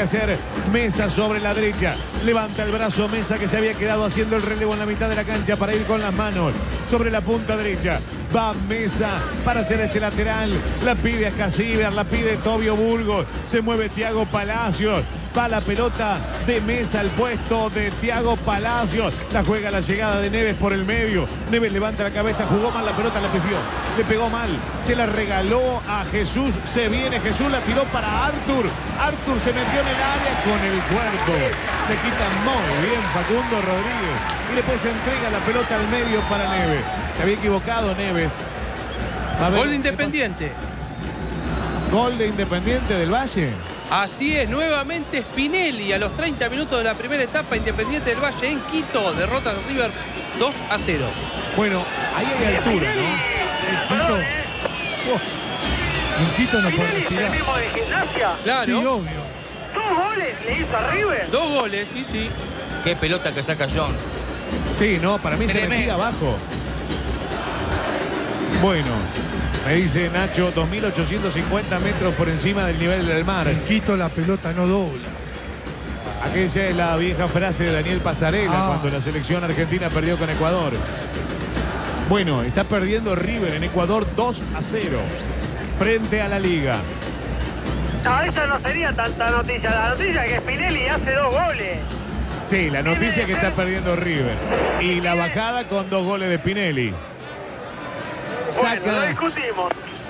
hacer Mesa sobre la derecha. Levanta el brazo Mesa, que se había quedado haciendo el relevo en la mitad de la cancha para ir con las manos sobre la punta derecha. Va Mesa para hacer este lateral. La pide a Casíbar, la pide Tobio Burgos. Se mueve Thiago Palacios. Va la pelota de Mesa al puesto de Thiago Palacios. La juega la llegada de Neves por el medio. Neves levanta la cabeza, jugó mal la pelota, la pifió. Le pegó mal, se la regaló a Jesús. Se viene Jesús, la tiró para Artur. Artur se metió en el área con el cuerpo. Le quita muy bien Facundo Rodríguez. Y después se entrega la pelota al medio para Neves. Se había equivocado Neves. Gol de Independiente. Gol de Independiente del Valle. Así es, nuevamente Spinelli a los 30 minutos de la primera etapa. Independiente del Valle en Quito, derrota a River 2-0. Bueno, ahí hay altura, ¿no? En Quito no puede respirar. ¿El mismo de Gimnasia? Claro. Sí, obvio. 2 goles le hizo a River. 2 goles, sí, sí. Qué pelota que saca John. Sí, no, para mí se Tremendo. metía abajo. Bueno, me dice Nacho, 2.850 metros por encima del nivel del mar. En Quito la pelota no dobla. Aquella es la vieja frase de Daniel Pasarela cuando la selección argentina perdió con Ecuador. Bueno, está perdiendo River en Ecuador 2-0 frente a la Liga. No, esa no sería tanta noticia. La noticia es que Spinelli hace 2 goles. Sí, la noticia es que está perdiendo River. Y la bajada con 2 goles de Spinelli. Bueno, lo Saca. discutimos.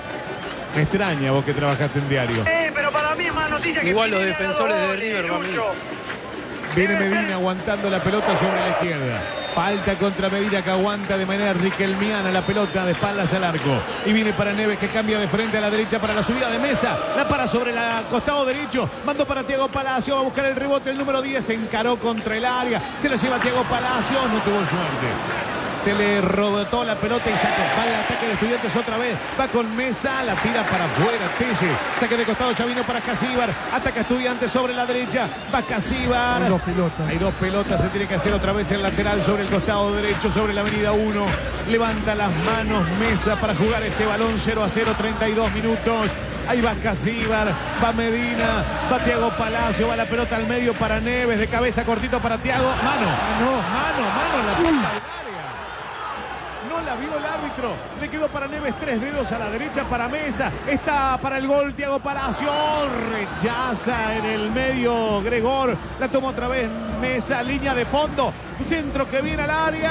Me extraña vos que trabajaste en diario. Pero para mí es más noticia que Igual los Spinelli haga defensores 2 de goles, River, mami. Lucho. Viene Medina aguantando la pelota sobre la izquierda. Falta contra Medina, que aguanta de manera riquelmiana la pelota de espaldas al arco. Y viene para Neves, que cambia de frente a la derecha para la subida de Mesa. La para sobre el costado derecho. Mandó para Thiago Palacio. Va a buscar el rebote. El número 10 se encaró contra el área. Se la lleva Thiago Palacio. No tuvo suerte. Se le rebotó la pelota y saca. Va el ataque de Estudiantes otra vez. Va con Mesa. La tira para afuera. Telle. Saque de costado. Ya vino para Casíbar. Ataca Estudiantes sobre la derecha. Va Casíbar. Hay 2 pelotas. Hay 2 pelotas. Se tiene que hacer otra vez el lateral sobre el costado derecho. Sobre la avenida 1. Levanta las manos Mesa para jugar este balón 0-0. 32 minutos. Ahí va Casíbar, va Medina, va Thiago Palacio, va la pelota al medio para Neves, de cabeza cortito para Thiago. Mano, mano en la punta del área. No la vio el árbitro. Le quedó para Neves 3 dedos a la derecha para Mesa. Está para el gol Thiago Palacio. Rechaza en el medio Gregor. La toma otra vez Mesa, línea de fondo. Centro que viene al área.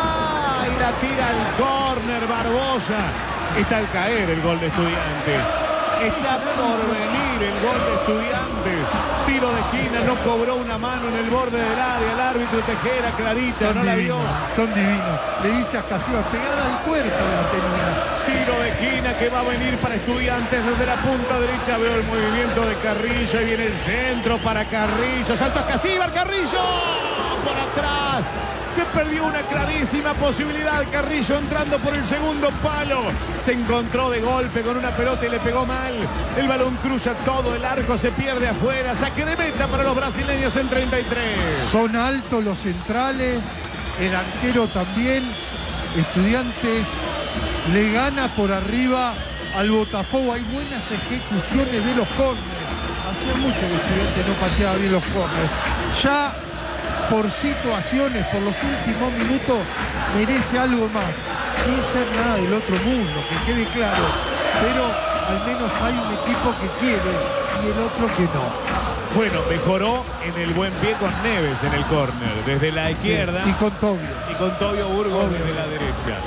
Y la tira al córner Barbosa. Está al caer el gol de Estudiantes. Está por venir el gol de Estudiantes. Tiro de esquina, no cobró una mano en el borde del área. El árbitro Tejera, clarita, no la vio. Son divinos. Le dice a Casíbar, pegada al cuerpo la tenía. Tiro de esquina que va a venir para Estudiantes desde la punta derecha. Veo el movimiento de Carrillo y viene el centro para Carrillo. Salto a Casíbar, Carrillo por atrás. Se perdió una clarísima posibilidad. Carrillo entrando por el segundo palo. Se encontró de golpe con una pelota y le pegó mal. El balón cruza todo el arco, se pierde afuera. Saque de meta para los brasileños en 33. Son altos los centrales. El arquero también. Estudiantes le gana por arriba al Botafogo. Hay buenas ejecuciones de los córneres. Hacía mucho que Estudiantes no pateaba bien los córneres. Ya por situaciones, por los últimos minutos, merece algo más. Sin ser nada del otro mundo, que quede claro. Pero al menos hay un equipo que quiere y el otro que no. Bueno, mejoró en el buen pie con Neves en el córner, desde la izquierda. Sí, y con Tobio. Y con Tobio Burgos desde la derecha.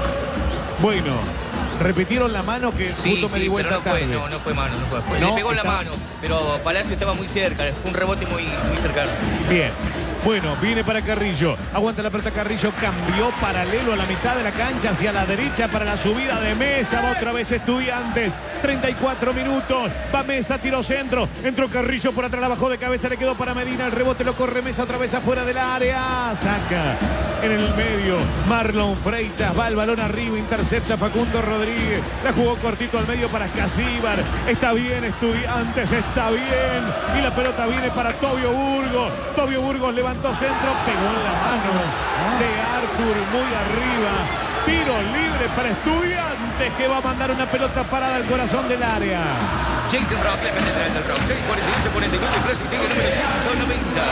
Bueno, repitieron la mano que Sí, justo me di vuelta pero tarde. no fue mano, no fue. No, Le pegó en la está- mano, pero Palacio estaba muy cerca, fue un rebote muy cercano. Bien. Bueno, viene para Carrillo. Aguanta la pelota Carrillo. Cambió paralelo a la mitad de la cancha hacia la derecha para la subida de Mesa. Va otra vez Estudiantes. 34 minutos. Va Mesa, tiro centro. Entró Carrillo por atrás, la bajó de cabeza. Le quedó para Medina. El rebote lo corre Mesa otra vez afuera del área. Saca en el medio. Marlon Freitas. Va el balón arriba. Intercepta Facundo Rodríguez. La jugó cortito al medio para Casíbar. Está bien Estudiantes. Está bien. Y la pelota viene para Tobio Burgos. Tobio Burgos levantó centro, pegó en la mano de Artur muy arriba. Tiro libre para Estudiantes. Estudiantes que va a mandar una pelota parada al corazón del área. Jason Rock, le penetra el del Rock. 6, 48, 49, Racing tiene el número 190.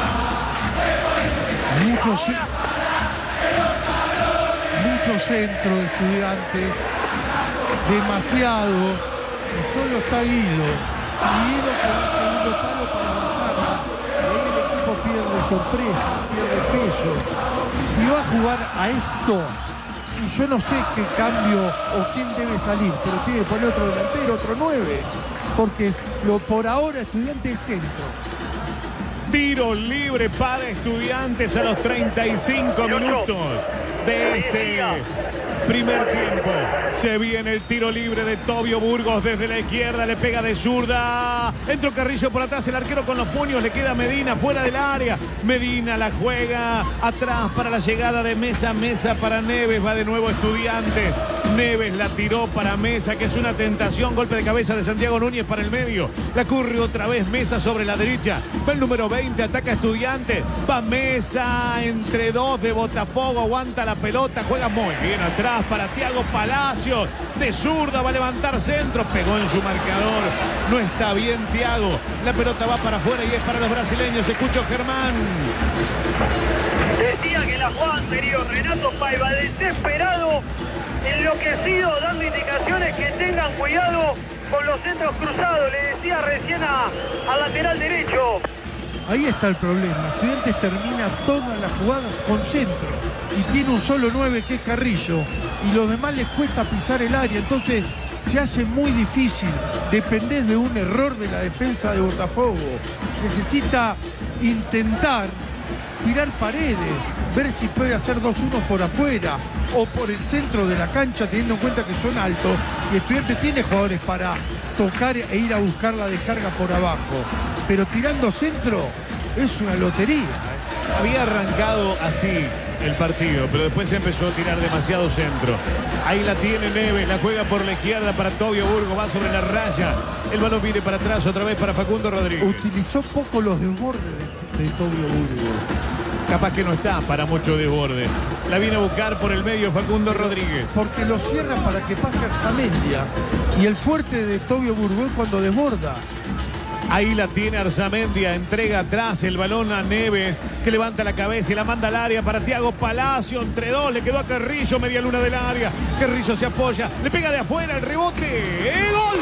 Mucho centro de Estudiantes, demasiado, y solo está Guido. Guido con el segundo palo para bajarla, y ahí el equipo pierde sorpresa, pierde peso. Si va a jugar a esto, y yo no sé qué cambio o quién debe salir, pero tiene que poner otro delantero, otro 9, porque por ahora Estudiantes es centro. Tiro libre para Estudiantes a los 35 minutos de este primer tiempo. Se viene el tiro libre de Tobio Burgos desde la izquierda, le pega de zurda. Entró Carrillo por atrás, el arquero con los puños, le queda Medina fuera del área. Medina la juega atrás para la llegada de Mesa. Mesa para Neves, va de nuevo Estudiantes. Neves la tiró para Mesa, que es una tentación. Golpe de cabeza de Santiago Núñez para el medio. La corre otra vez Mesa sobre la derecha. Va el número 20, ataca Estudiantes. Va Mesa entre dos de Botafogo, aguanta la pelota, juega muy bien atrás para Thiago Palacios. De zurda va a levantar centro, pegó en su marcador. No está bien Thiago. La pelota va para afuera y es para los brasileños. Escucho Germán. Decía que la jugada anterior, Renato Paiva, desesperado, enloquecido, dando indicaciones que tengan cuidado con los centros cruzados. Le decía recién al lateral derecho. Ahí está el problema. Estudiantes termina todas las jugadas con centro y tiene un solo 9 que es Carrillo, y los demás les cuesta pisar el área, entonces se hace muy difícil. Dependés de un error de la defensa de Botafogo. Necesita intentar tirar paredes, ver si puede hacer 2-1 por afuera o por el centro de la cancha, teniendo en cuenta que son altos y Estudiantes tiene jugadores para tocar e ir a buscar la descarga por abajo, pero tirando centro es una lotería. Había arrancado así el partido, pero después se empezó a tirar demasiado centro. Ahí la tiene Neves, la juega por la izquierda para Tobio Burgos, va sobre la raya. El balón viene para atrás otra vez para Facundo Rodríguez. Utilizó poco los desbordes de Tobio Burgos. Capaz que no está para mucho desborde. La viene a buscar por el medio Facundo Rodríguez. Porque lo cierra para que pase Arzamendia. Y el fuerte de Tobio Burgos es cuando desborda. Ahí la tiene Arzamendia, entrega atrás el balón a Neves, que levanta la cabeza y la manda al área para Thiago Palacio. Entre dos, le quedó a Carrillo, media luna del área. Carrillo se apoya, le pega de afuera el rebote. ¡El gol!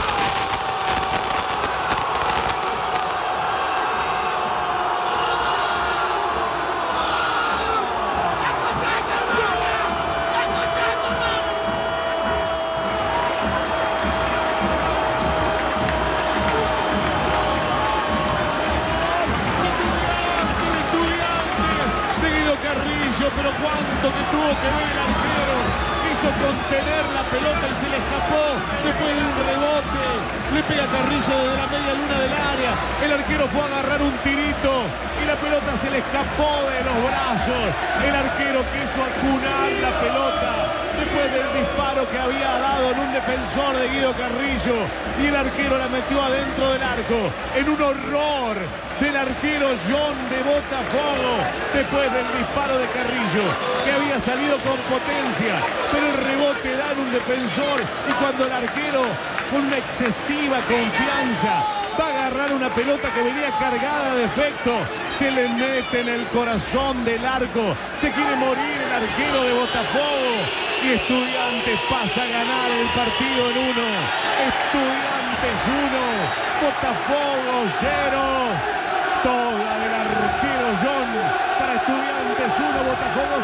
Pero cuánto que tuvo que ver el arquero, quiso contener la pelota y se le escapó después de un rebote, le pega Carrillo desde la media luna del área, el arquero fue a agarrar un tirito y la pelota se le escapó de los brazos, el arquero quiso acunar la pelota después del disparo que había dado en un defensor de Guido Carrillo y el arquero la metió adentro del arco en un horror del arquero John de Botafogo después del disparo de Carrillo, que había salido con potencia, pero el rebote da en un defensor y cuando el arquero con una excesiva confianza va a agarrar una pelota que venía cargada de efecto, se le mete en el corazón del arco, se quiere morir el arquero de Botafogo y Estudiantes pasa a ganar el partido en 1. Estudiantes 1, Botafogo 0. Toda del arquero John para Estudiantes 1, Botafogo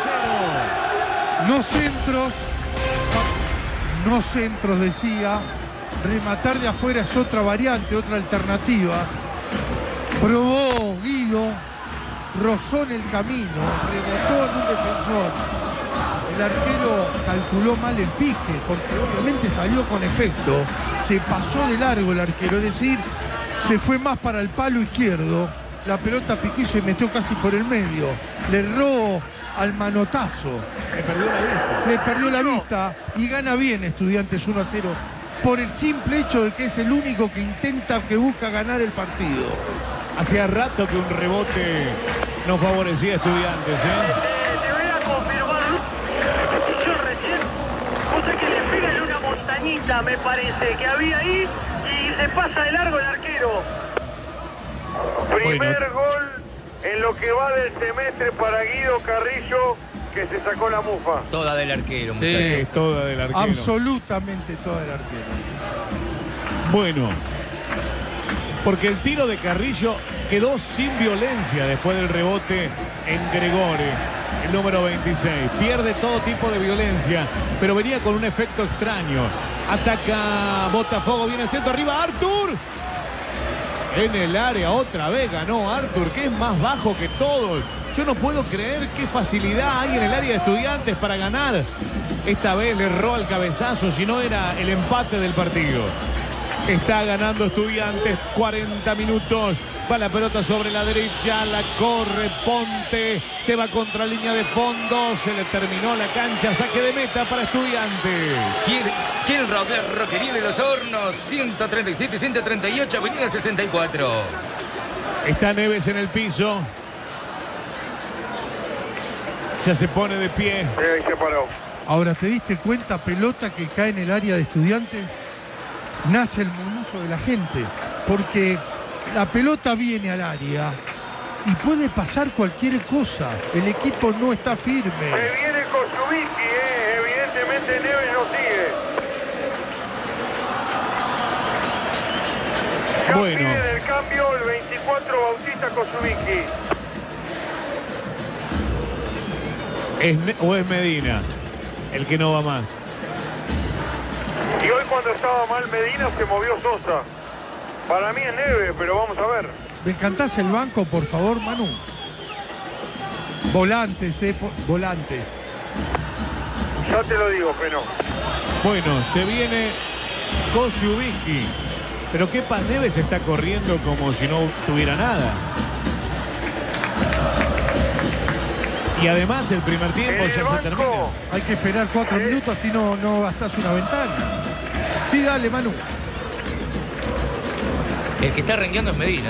0. No centros, decía. Rematar de afuera es otra variante, otra alternativa. Probó Guido, rozó en el camino, rebotó en un defensor. El arquero calculó mal el pique, porque obviamente salió con efecto. Se pasó de largo el arquero, es decir, se fue más para el palo izquierdo. La pelota piquó y se metió casi por el medio. Le erró al manotazo. Le perdió la vista y gana bien Estudiantes 1-0 por el simple hecho de que es el único que intenta, que busca ganar el partido. Hacía rato que un rebote no favorecía a Estudiantes, Te voy a confirmar, yo recién, cosa que le pega en una cañita, me parece, que había ahí y se pasa de largo el arquero. Primer gol en lo que va del semestre para Guido Carrillo, que se sacó la mufa. Toda del arquero, muchachos. Sí, toda del arquero. Absolutamente todo el arquero. Bueno, porque el tiro de Carrillo quedó sin violencia después del rebote en Gregore, el número 26. Pierde todo tipo de violencia, pero venía con un efecto extraño. Ataca Botafogo, viene el centro, arriba Artur. En el área otra vez ganó Artur, que es más bajo que todos. Yo no puedo creer qué facilidad hay en el área de Estudiantes para ganar. Esta vez le erró al cabezazo, si no era el empate del partido. Está ganando Estudiantes, 40 minutos. Va la pelota sobre la derecha, la corre Ponte, se va contra línea de fondo, se le terminó la cancha, saque de meta para Estudiantes. ¿Quieren robar Roquería de los Hornos? 137, 138, avenida 64. Está Neves en el piso. Ya se pone de pie. Ahí se paró. Ahora, ¿te diste cuenta? Pelota que cae en el área de Estudiantes. Nace el murmullo de la gente. Porque la pelota viene al área y puede pasar cualquier cosa. El equipo no está firme. Se viene Kosubicki, evidentemente Neves no sigue. Ya Bueno. pide el cambio el 24 Bautista Kosubicki. ¿O es Medina el que no va más? Y hoy cuando estaba mal Medina se movió Sosa. Para mí es Neves, pero vamos a ver. ¿Me encantás el banco, por favor, Manu? Volantes, volantes. Ya te lo digo, Peno. Bueno, se viene Kosubicki. Pero Kepa Neves está corriendo como si no tuviera nada. Y además el primer tiempo En ya el se banco, termina. Hay que esperar 4 minutos, así no gastás una ventana. Sí, dale, Manu. El que está rengueando es Medina.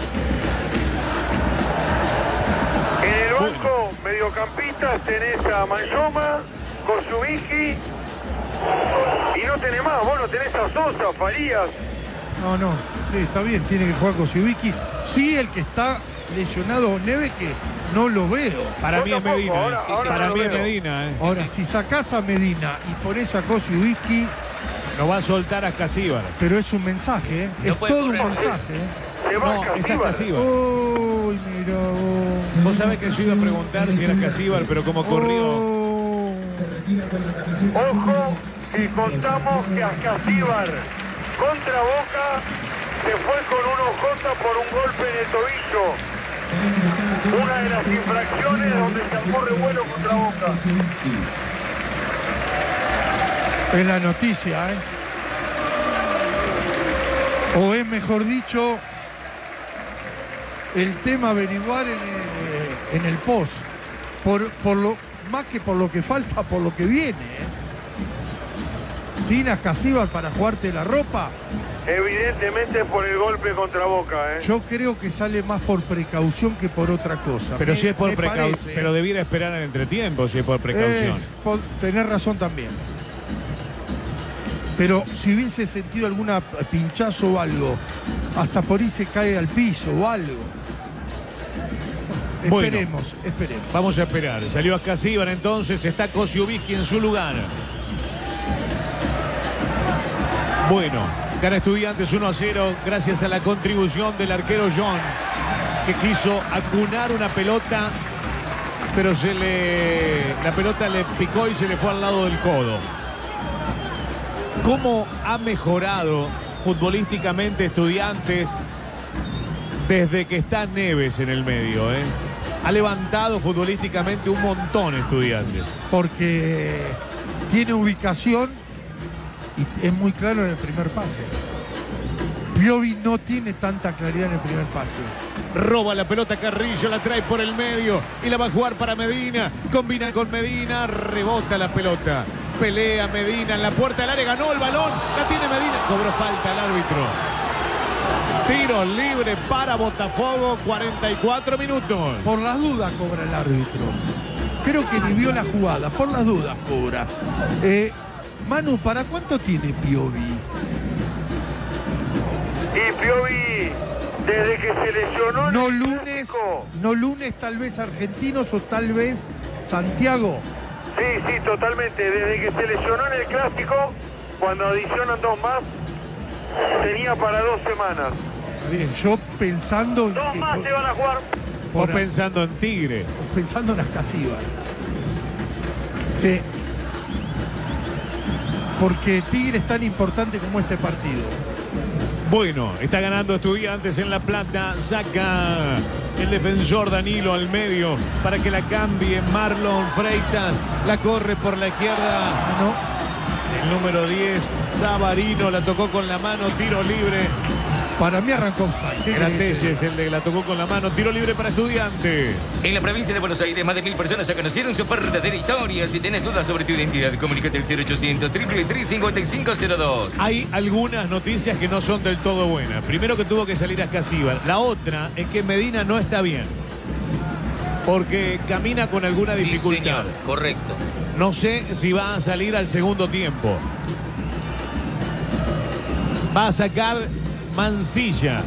En el banco, mediocampistas, tenés a Mayoma, Kosubicki. Y no tenés más, vos no tenés a Sosa, Farías. No, sí, está bien, tiene que jugar Kosubicki. Sí, el que está lesionado Neves, que no lo veo. Para Yo mí es tampoco, Medina. ahora Para no mí lo es veo. Medina. Ahora, si sacás a Medina y pones a Kosubicki, No va a soltar a Casíbar. pero es un mensaje, ¿eh? No Es puede todo un correr. mensaje, ¿eh? Se va No, esa es Casíbar. Casíbar. Uy, mira vos. Vos sabés que yo iba a preguntar si era Casíbar, pero como corrió. Oh. Ojo, si contamos que Ascasíbar contra Boca se fue con un OJ por un golpe en el tobillo. Una de las infracciones donde se armó revuelo contra Boca. Es la noticia, ¿eh? O es, mejor dicho, el tema averiguar en el post. Por lo, más que por lo que falta, por lo que viene, ¿eh? Sin Ascasíbar para jugarte la ropa, Evidentemente por el golpe contra Boca, ¿eh? yo creo que sale más por precaución que por otra cosa. Pero si es por me precaución. parece, Pero debiera esperar el entretiempo si es por precaución. Tenés razón también. Pero si hubiese sentido alguna pinchazo o algo, hasta por ahí se cae al piso o algo. Bueno. Esperemos. Vamos a esperar. Salió Ascasíbar entonces. Está Kosubicki en su lugar. Bueno, gana Estudiantes 1-0 gracias a la contribución del arquero John, que quiso acunar una pelota, pero la pelota le picó y se le fue al lado del codo. ¿Cómo ha mejorado futbolísticamente Estudiantes desde que está Neves en el medio, eh? Ha levantado futbolísticamente un montón Estudiantes. Porque tiene ubicación y es muy claro en el primer pase. Piovi no tiene tanta claridad en el primer pase. Roba la pelota Carrillo, la trae por el medio y la va a jugar para Medina. Combina con Medina, rebota la pelota. Pelea Medina en la puerta del área, ganó el balón, la tiene Medina. Cobró falta el árbitro. Tiro libre para Botafogo, 44 minutos. Por las dudas cobra el árbitro. Creo que ni vio la jugada, por las dudas cobra. Manu, ¿para cuánto tiene Piovi? Y Piovi, desde que se lesionó... No lunes, tal vez Argentinos o tal vez Santiago. Sí, totalmente. Desde que se lesionó en el Clásico, cuando adicionan 2 más, tenía para 2 semanas. Está bien, yo pensando en 2 más se van a jugar. Vos pensando en Tigre. Pensando en Ascasíbar. Sí. Porque Tigre es tan importante como este partido. Bueno, está ganando Estudiantes en La Plata. Saca el defensor Danilo al medio para que la cambie Marlon Freitas. La corre por la izquierda. El número 10, Savarino, la tocó con la mano. Tiro libre. Para mí arrancó offside. Era Telles el de que la tocó con la mano. Tiro libre para Estudiantes. En la provincia de Buenos Aires, más de 1000 personas ya conocieron su verdadera historia. Si tenés dudas sobre tu identidad, comunícate al 0800 333 5502. Hay algunas noticias que no son del todo buenas. Primero, que tuvo que salir Ascasíbar. La otra es que Medina no está bien, porque camina con alguna dificultad. Sí, señor, correcto. No sé si va a salir al segundo tiempo. Va a sacar Mancilla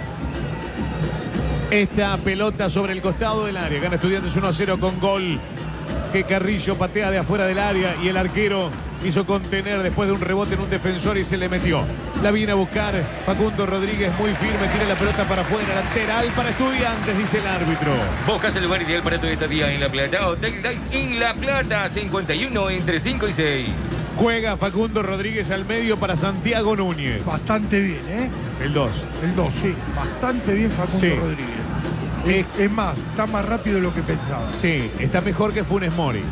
esta pelota sobre el costado del área. Gana Estudiantes 1-0 con gol que Carrillo patea de afuera del área y el arquero quiso contener después de un rebote en un defensor y se le metió. La viene a buscar Facundo Rodríguez, muy firme, tira la pelota para afuera, lateral para Estudiantes, dice el árbitro. Buscas el lugar ideal para tu estadía en La Plata. Hotel Dice en La Plata, 51 entre 5 y 6. Juega Facundo Rodríguez al medio para Santiago Núñez. Bastante bien, ¿eh? El 2. El 2, sí. Bastante bien Facundo Sí. Rodríguez. Es más, está más rápido de lo que pensaba. Sí, está mejor que Funes Mori.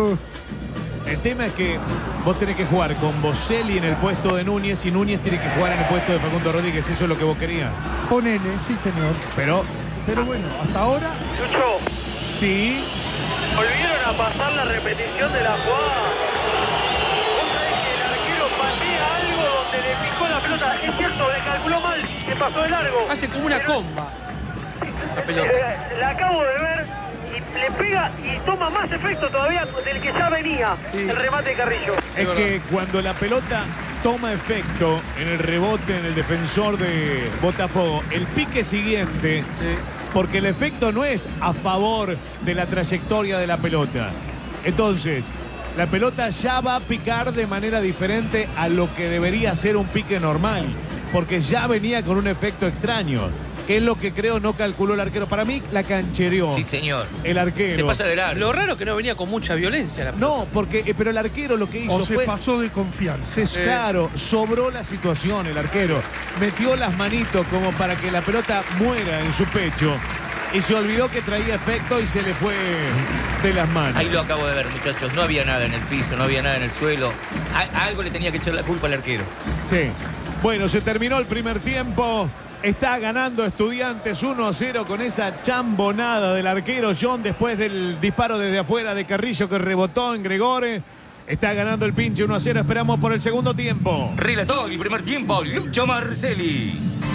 El tema es que vos tenés que jugar con Boselli en el puesto de Núñez y Núñez tiene que jugar en el puesto de Facundo Rodríguez. Eso es lo que vos querías. Ponele, sí señor. Pero bueno, hasta ahora... Lucho, sí. volvieron a pasar la repetición de la jugada. Vos sabés que el arquero patea algo donde le picó la pelota. Es cierto, le calculó mal, se pasó de largo. Hace como una comba la pelota. La acabo de ver y le pega y toma más efecto todavía del que ya venía el remate de Carrillo. Es que cuando la pelota toma efecto en el rebote en el defensor de Botafogo, el pique siguiente, porque el efecto no es a favor de la trayectoria de la pelota. Entonces, la pelota ya va a picar de manera diferente a lo que debería ser un pique normal, porque ya venía con un efecto extraño, que es lo que creo no calculó el arquero. Para mí la canchereó. Sí, señor. El arquero. Se pasa de largo. Lo raro que no venía con mucha violencia la pelota. No, porque pero el arquero lo que hizo O se fue... pasó de confianza. Claro, sobró la situación el arquero. Metió las manitos como para que la pelota muera en su pecho. Y se olvidó que traía efecto y se le fue de las manos. Ahí lo acabo de ver, muchachos. No había nada en el piso, no había nada en el suelo. Algo le tenía que echar la culpa al arquero. Sí. Bueno, se terminó el primer tiempo. Está ganando Estudiantes 1-0 con esa chambonada del arquero John después del disparo desde afuera de Carrillo que rebotó en Gregore. Está ganando el pinche 1-0. Esperamos por el segundo tiempo. Relató el primer tiempo Lucho Marcelli.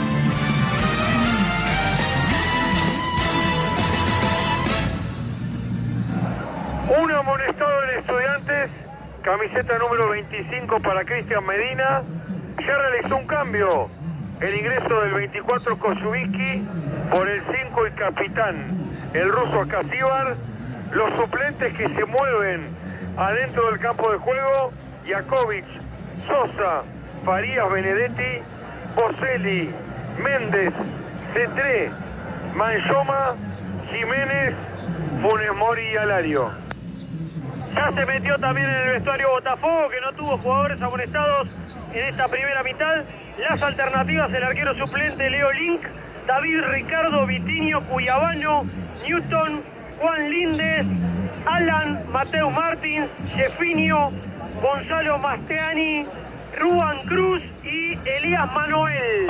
Un amonestado en Estudiantes, camiseta número 25 para Cristian Medina. Ya realizó un cambio. El ingreso del 24 Kosubiski por el 5 y capitán, el ruso Ascasíbar. Los suplentes que se mueven adentro del campo de juego: Jakovic, Sosa, Farías, Benedetti, Boselli, Méndez, Cetré, Manjoma, Jiménez, Funes Mori y Alario. Ya se metió también en el vestuario Botafogo, que no tuvo jugadores amonestados en esta primera mitad. Las alternativas: el arquero suplente Leo Link, David Ricardo, Vitinho, Cuyabano, Newton, Juan Lindes, Alan, Mateo Martins, Jefinho, Gonzalo Masteani, Ruan Cruz y Elías Manuel.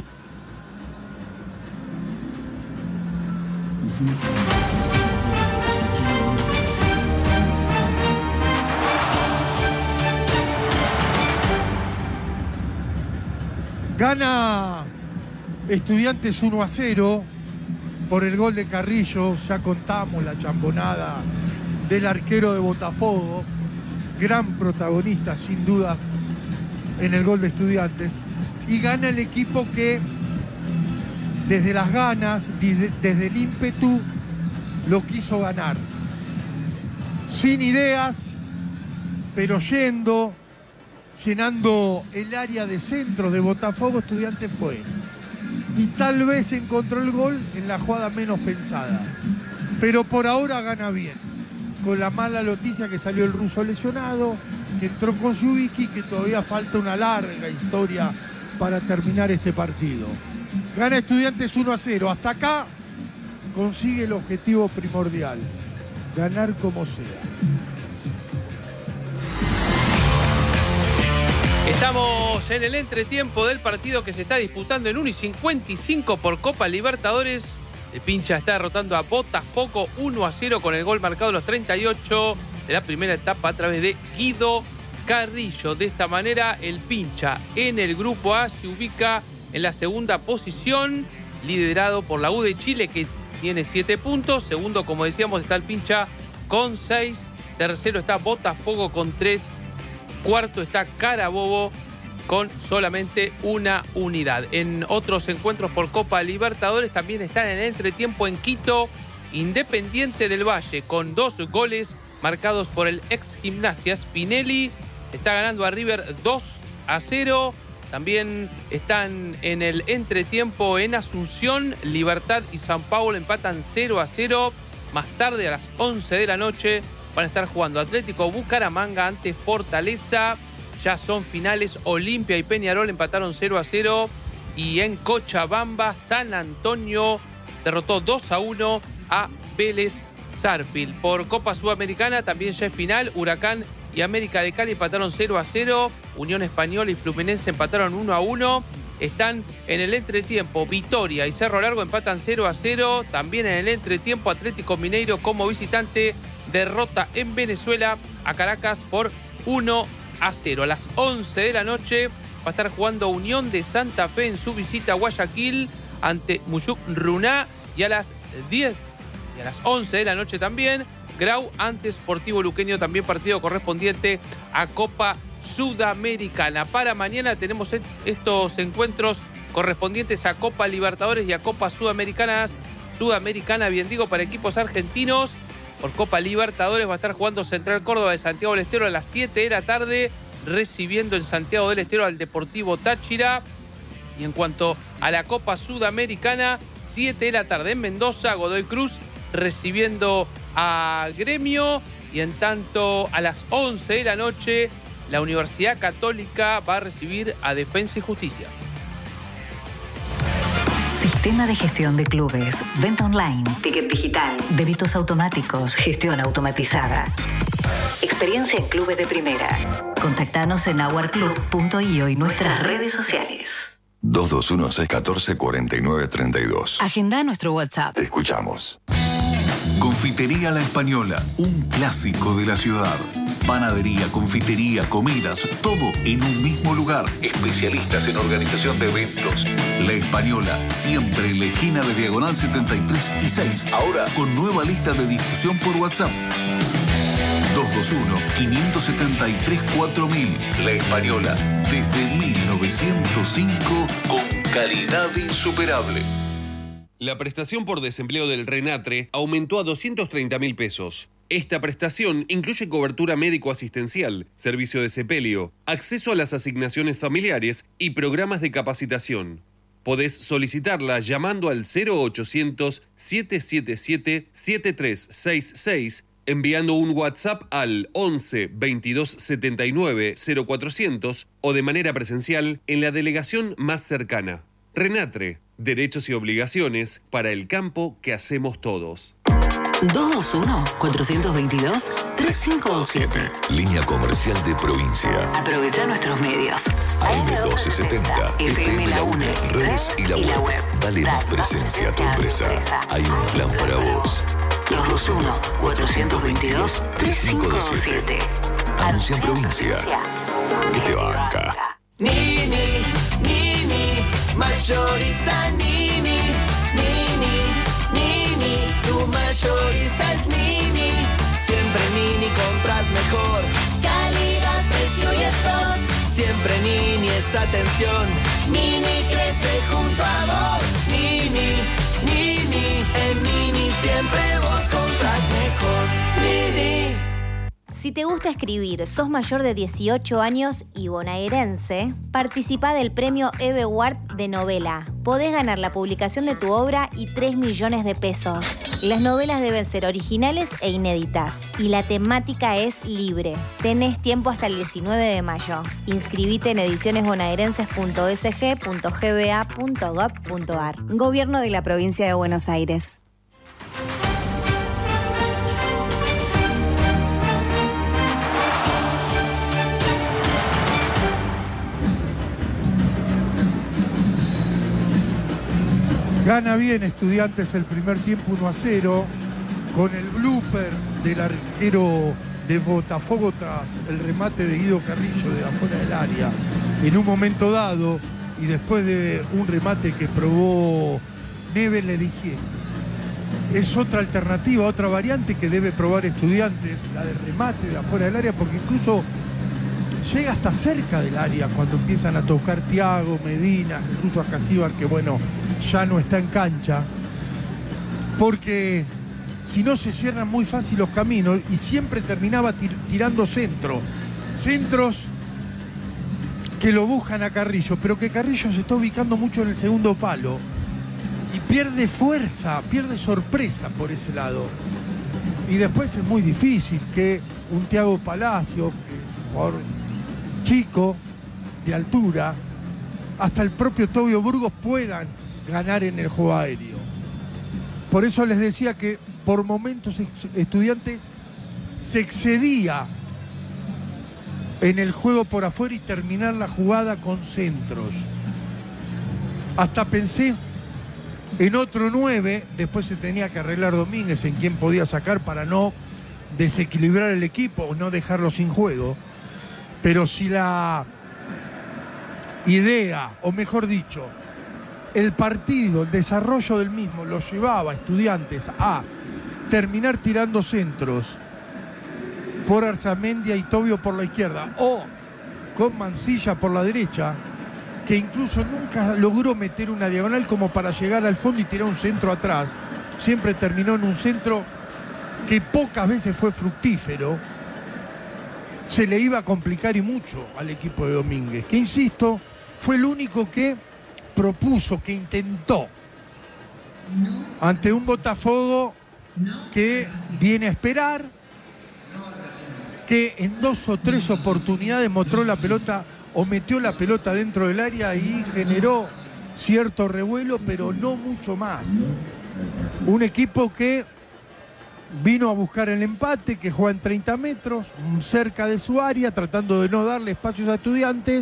Gana Estudiantes 1-0 por el gol de Carrillo. Ya contamos la chambonada del arquero de Botafogo. Gran protagonista, sin dudas, en el gol de Estudiantes. Y gana el equipo que desde las ganas, desde el ímpetu, lo quiso ganar. Sin ideas, pero llenando el área de centro de Botafogo, Estudiantes fue. Y tal vez encontró el gol en la jugada menos pensada. Pero por ahora gana bien. Con la mala noticia que salió el ruso lesionado, que entró Kosciuszki, que todavía falta una larga historia para terminar este partido. Gana Estudiantes 1-0. Hasta acá consigue el objetivo primordial. Ganar como sea. Estamos en el entretiempo del partido que se está disputando en 1:55 por Copa Libertadores. El Pincha está derrotando a Botafogo 1-0 con el gol marcado a los 38 de la primera etapa a través de Guido Carrillo. De esta manera, el Pincha en el grupo A se ubica en la segunda posición, liderado por la U de Chile, que tiene 7 puntos. Segundo, como decíamos, está el Pincha con 6. Tercero está Botafogo con 3. Cuarto está Carabobo con solamente una unidad. En otros encuentros por Copa Libertadores también están en el entretiempo en Quito. Independiente del Valle con 2 goles marcados por el ex Gimnasia Spinelli. Está ganando a River 2-0. También están en el entretiempo en Asunción. Libertad y San Paulo empatan 0-0. Más tarde, a las 11 de la noche, van a estar jugando Atlético Bucaramanga ante Fortaleza. Ya son finales. Olimpia y Peñarol empataron 0-0. Y en Cochabamba, San Antonio derrotó 2-1 a Vélez Sarsfield. Por Copa Sudamericana también ya es final. Huracán y América de Cali empataron 0-0. Unión Española y Fluminense empataron 1-1. Están en el entretiempo. Vitoria y Cerro Largo empatan 0-0. También en el entretiempo, Atlético Mineiro como visitante derrota en Venezuela a Caracas por 1-0. A las 11 de la noche va a estar jugando Unión de Santa Fe en su visita a Guayaquil ante Muyuk Runá. Y a las 10 y a las 11 de la noche también, Grau ante Sportivo Luqueño, también partido correspondiente a Copa Sudamericana. Para mañana tenemos estos encuentros correspondientes a Copa Libertadores y a Copa Sudamericana, bien digo, para equipos argentinos. Por Copa Libertadores va a estar jugando Central Córdoba de Santiago del Estero a las 7 de la tarde, recibiendo en Santiago del Estero al Deportivo Táchira. Y en cuanto a la Copa Sudamericana, 7 de la tarde en Mendoza, Godoy Cruz recibiendo a Gremio. Y en tanto, a las 11 de la noche, la Universidad Católica va a recibir a Defensa y Justicia. Sistema de gestión de clubes, venta online, ticket digital, débitos automáticos, gestión automatizada. Experiencia en clubes de primera. Contactanos en hourclub.io y nuestras redes sociales. 221-614-4932. Agenda nuestro WhatsApp. Te escuchamos. Confitería La Española, un clásico de la ciudad. Panadería, confitería, comidas, todo en un mismo lugar. Especialistas en organización de eventos. La Española, siempre en la esquina de Diagonal 73 y 6. Ahora con nueva lista de difusión por WhatsApp. 221-573-4000. La Española, desde 1905, con calidad insuperable. La prestación por desempleo del RENATRE aumentó a 230.000 pesos. Esta prestación incluye cobertura médico-asistencial, servicio de sepelio, acceso a las asignaciones familiares y programas de capacitación. Podés solicitarla llamando al 0800-777-7366, enviando un WhatsApp al 11 22 79 0400 o de manera presencial en la delegación más cercana. RENATRE, derechos y obligaciones para el campo que hacemos todos. 221-422-3527. Línea comercial de provincia. Aprovecha nuestros medios. AM1270, FM La Una, redes y la web. Dale más presencia a tu empresa. Hay un plan para vos. 221-422-3527. Anuncia en provincia. ¿Qué te banca? Nini, mayorista Nini, tu mayorista es Nini. Siempre Nini compras mejor. Calidad, precio y stock. Siempre Nini. presta atención. Nini crece junto a vos. Nini, Nini, en Nini siempre vos compras mejor. Nini. Si te gusta escribir, sos mayor de 18 años y bonaerense, participa del premio Eve Ward de novela. Podés ganar la publicación de tu obra y 3 millones de pesos. Las novelas deben ser originales e inéditas. Y la temática es libre. Tenés tiempo hasta el 19 de mayo. Inscribite en edicionesbonaerenses.sg.gba.gov.ar. Gobierno de la Provincia de Buenos Aires. Gana bien Estudiantes el primer tiempo 1-0 con el blooper del arquero de Botafogo tras el remate de Guido Carrillo de afuera del área en un momento dado, y después de un remate que probó Neves. Le dije, es otra alternativa, otra variante que debe probar Estudiantes, la del remate de afuera del área, porque incluso llega hasta cerca del área cuando empiezan a tocar Thiago, Medina, incluso a Casíbar, que bueno, ya no está en cancha, porque si no se cierran muy fácil los caminos, y siempre terminaba tirando centros que lo buscan a Carrillo, pero que Carrillo se está ubicando mucho en el segundo palo y pierde fuerza, pierde sorpresa por ese lado. Y después es muy difícil que un Thiago Palacio, que es un jugador chico, de altura, hasta el propio Tobio Burgos puedan ganar en el juego aéreo. Por eso les decía que por momentos Estudiantes se excedía en el juego por afuera y terminar la jugada con centros. Hasta pensé en otro 9, después se tenía que arreglar Domínguez en quién podía sacar para no desequilibrar el equipo o no dejarlo sin juego. Pero si la idea, o mejor dicho, el partido, el desarrollo del mismo lo llevaba a Estudiantes a terminar tirando centros por Arzamendia y Tobio por la izquierda, o con Mancilla por la derecha, que incluso nunca logró meter una diagonal como para llegar al fondo y tirar un centro atrás, siempre terminó en un centro que pocas veces fue fructífero, se le iba a complicar y mucho al equipo de Domínguez, que insisto, fue el único que propuso, que intentó, ante un Botafogo que viene a esperar, que en 2 o 3 oportunidades mostró la pelota o metió la pelota dentro del área y generó cierto revuelo, pero no mucho más. Un equipo que vino a buscar el empate, que juega en 30 metros, cerca de su área, tratando de no darle espacios a Estudiantes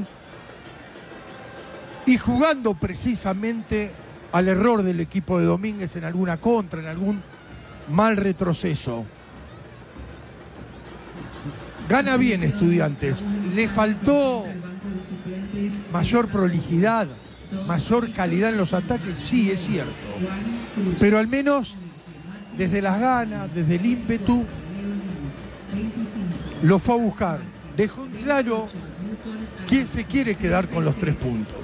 y jugando precisamente al error del equipo de Domínguez en alguna contra, en algún mal retroceso. Gana bien Estudiantes, le faltó mayor prolijidad, mayor calidad en los ataques, sí, es cierto, pero al menos desde las ganas, desde el ímpetu, lo fue a buscar. Dejó en claro quién se quiere quedar con los 3 puntos.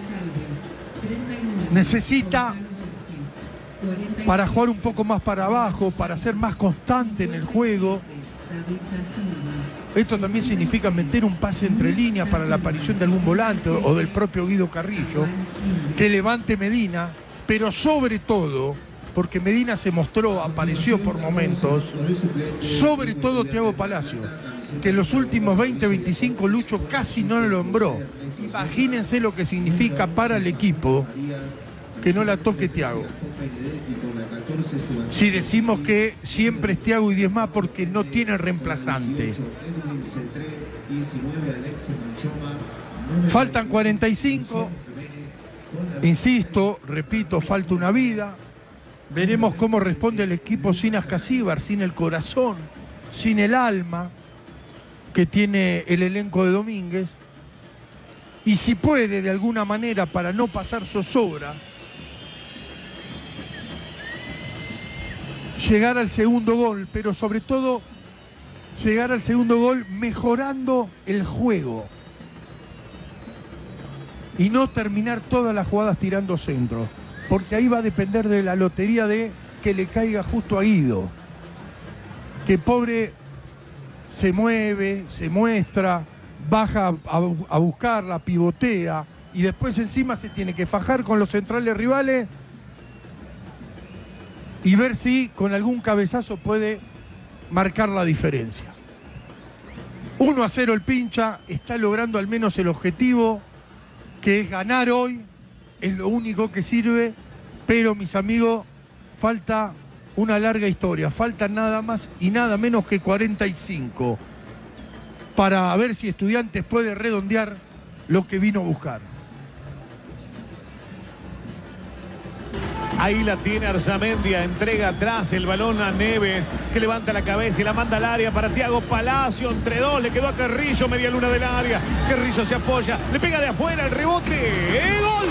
Necesita, para jugar un poco más para abajo, para ser más constante en el juego. Esto también significa meter un pase entre líneas para la aparición de algún volante o del propio Guido Carrillo, que levante Medina, pero sobre todo, porque Medina se mostró, apareció por momentos, sobre todo Thiago Palacio, que en los últimos 20-25 Lucho casi no lo nombró. Imagínense lo que significa para el equipo que no la toque Thiago. Si decimos que siempre es Thiago y 10 más porque no tiene reemplazante. Faltan 45. Insisto, repito, falta una vida. Veremos cómo responde el equipo sin Ascasíbar, sin el corazón, sin el alma que tiene el elenco de Domínguez. Y si puede, de alguna manera, para no pasar zozobra, llegar al segundo gol, pero sobre todo llegar al segundo gol mejorando el juego. y no terminar todas las jugadas tirando centro, porque ahí va a depender de la lotería de que le caiga justo a Guido, que pobre se mueve, se muestra, baja a buscarla, pivotea y después encima se tiene que fajar con los centrales rivales y ver si con algún cabezazo puede marcar la diferencia. 1-0 el Pincha, está logrando al menos el objetivo, que es ganar hoy, es lo único que sirve, pero mis amigos, falta una larga historia, falta nada más y nada menos que 45 para ver si Estudiantes puede redondear lo que vino a buscar. Ahí la tiene Arzamendia, entrega atrás el balón a Neves, que levanta la cabeza y la manda al área para Thiago Palacio, entre dos, le quedó a Carrillo, media luna del área, Carrillo se apoya, le pega de afuera el rebote, ¡el gol!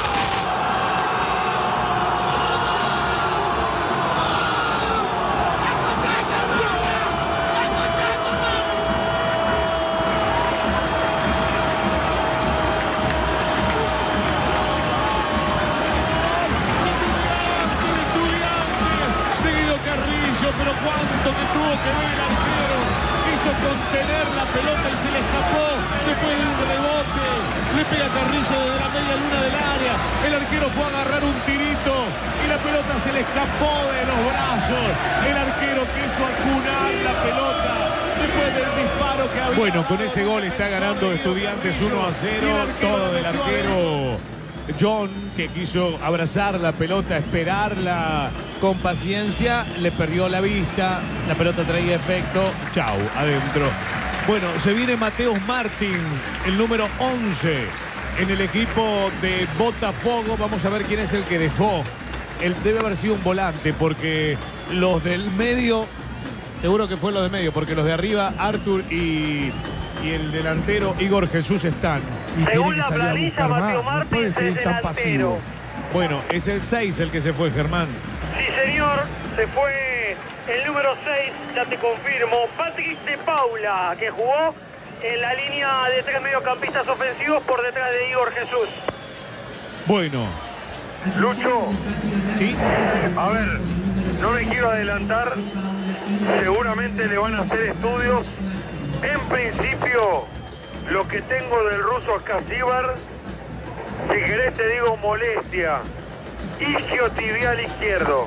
Pero cuánto que tuvo que ver el arquero, quiso contener la pelota y se le escapó después de un rebote, le pega Carrillo desde la media luna del área, el arquero fue a agarrar un tirito y la pelota se le escapó de los brazos, el arquero quiso acunar la pelota después del disparo que había. Bueno, con ese gol está ganando Estudiantes 1-0, todo del arquero John, que quiso abrazar la pelota, esperarla con paciencia, le perdió la vista, la pelota traía efecto, chau, adentro. Bueno, se viene Mateus Martins, el número 11 en el equipo de Botafogo. Vamos a ver quién es el que dejó. Él debe haber sido un volante, porque los del medio, seguro que fue los del medio, porque los de arriba, Artur y el delantero Igor Jesús están. Y según la planilla, Mateo Martins no puede ser tan pasivo. Bueno, es el 6 el que se fue, Germán. Sí, señor, se fue el número 6, ya te confirmo, Patrick de Paula, que jugó en la línea de 3 mediocampistas ofensivos por detrás de Igor Jesús. Bueno. Lucho. ¿Sí? A ver, no me quiero adelantar, seguramente le van a hacer estudios. En principio, lo que tengo del ruso Ascasíbar, si querés te digo molestia, isquiotibial izquierdo.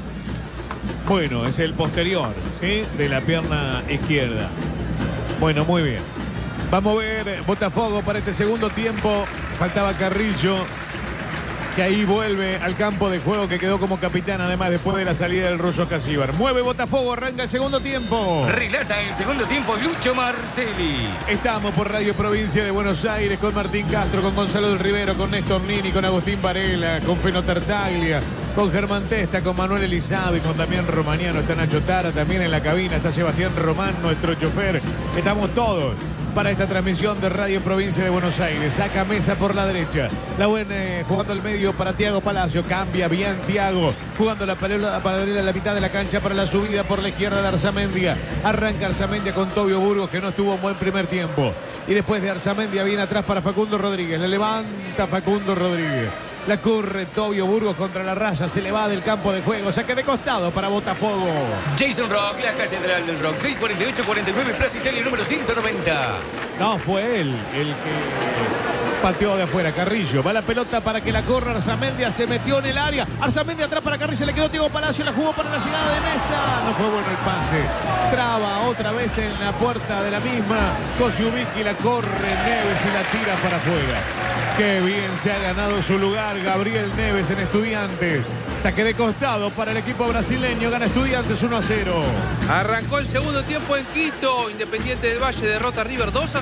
Bueno, es el posterior, ¿sí? De la pierna izquierda. Bueno, muy bien. Vamos a ver Botafogo para este segundo tiempo. Faltaba Carrillo, que ahí vuelve al campo de juego, que quedó como capitán además después de la salida del ruso Casíbar. Mueve Botafogo, arranca el segundo tiempo. Relata el segundo tiempo Lucho Marcelli. Estamos por Radio Provincia de Buenos Aires con Martín Castro, con Gonzalo del Rivero, con Néstor Nini, con Agustín Varela, con Feno Tartaglia, con Germán Testa, con Manuel Elizabi, con Damián Romaniano, está Nacho Tara también en la cabina, está Sebastián Román, nuestro chofer. Estamos todos para esta transmisión de Radio Provincia de Buenos Aires. Saca Mesa por la derecha, la buena jugando al medio para Thiago Palacio, cambia bien Thiago, jugando la paralela a la mitad de la cancha para la subida por la izquierda de Arzamendia. Arranca Arzamendia con Tobio Burgos, que no estuvo en buen primer tiempo, y después de Arzamendia viene atrás para Facundo Rodríguez, le levanta Facundo Rodríguez, la corre Tobio Burgos contra la raya, se le va del campo de juego, saque de costado para Botafogo. Jason Rock, la catedral del rock, 648-49, Plaza Italia número 190. No, fue él el que pateó de afuera, Carrillo. Va la pelota para que la corra Arzamendia, se metió en el área. Arzamendia atrás para Carrillo, le quedó Thiago Palacio, la jugó para la llegada de Mesa. No fue bueno el pase. Traba otra vez en la puerta de la misma. Kosciuszki la corre Neves y la tira para afuera. Qué bien se ha ganado su lugar Gabriel Neves en Estudiantes. Saque de costado para el equipo brasileño, gana Estudiantes 1-0. Arrancó el segundo tiempo en Quito. Independiente del Valle derrota a River 2-0.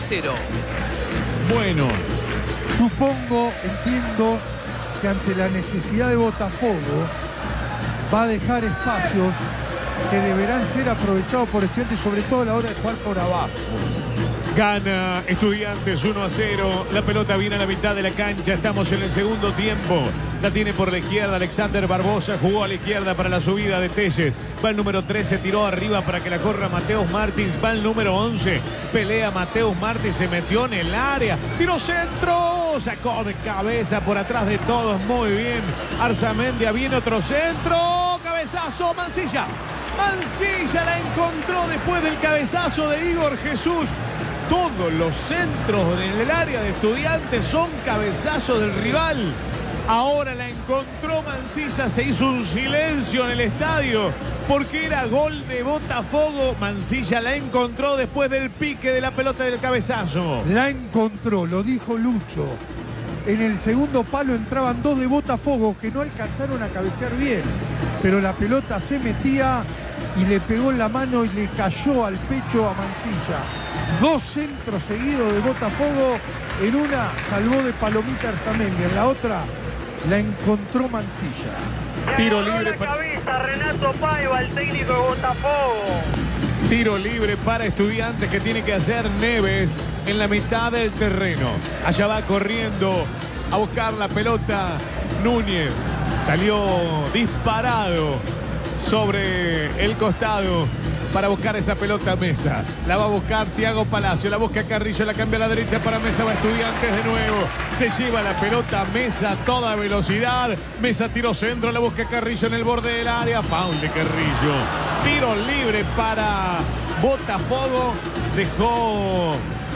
Bueno, supongo, entiendo que ante la necesidad de Botafogo va a dejar espacios que deberán ser aprovechados por Estudiantes, sobre todo a la hora de jugar por abajo. Gana Estudiantes 1-0. La pelota viene a la mitad de la cancha. Estamos en el segundo tiempo. La tiene por la izquierda Alexander Barbosa. Jugó a la izquierda para la subida de Telles. Va el número 13. Tiró arriba para que la corra Mateus Martins. Va el número 11. Pelea Mateus Martins. Se metió en el área. Tiró centro. sacó de cabeza por atrás de todos, muy bien. Arzamendia, viene otro centro, cabezazo, Mansilla. Mansilla la encontró después del cabezazo de Igor Jesús. Todos los centros en el área de Estudiantes son cabezazos del rival. Ahora la encontró Mansilla, se hizo un silencio en el estadio porque era gol de Botafogo. Mansilla la encontró después del pique de la pelota del cabezazo. La encontró, lo dijo Lucho. En el segundo palo entraban 2 de Botafogo que no alcanzaron a cabecear bien, pero la pelota se metía y le pegó en la mano y le cayó al pecho a Mansilla. 2 centros seguidos de Botafogo, en una salvó de palomita Arzamendia, en la otra la encontró Mansilla. Tiro libre para cabeza Renato Paiva, el técnico de Botafogo. Tiro libre para Estudiantes que tiene que hacer Neves en la mitad del terreno. Allá va corriendo a buscar la pelota Núñez. Salió disparado sobre el costado para buscar esa pelota Mesa. La va a buscar Thiago Palacio, la busca Carrillo, la cambia a la derecha para Mesa, va Estudiantes de nuevo. Se lleva la pelota Mesa a toda velocidad. Mesa tiró centro, la busca Carrillo en el borde del área. Foul de Carrillo. Tiro libre para Botafogo. Dejó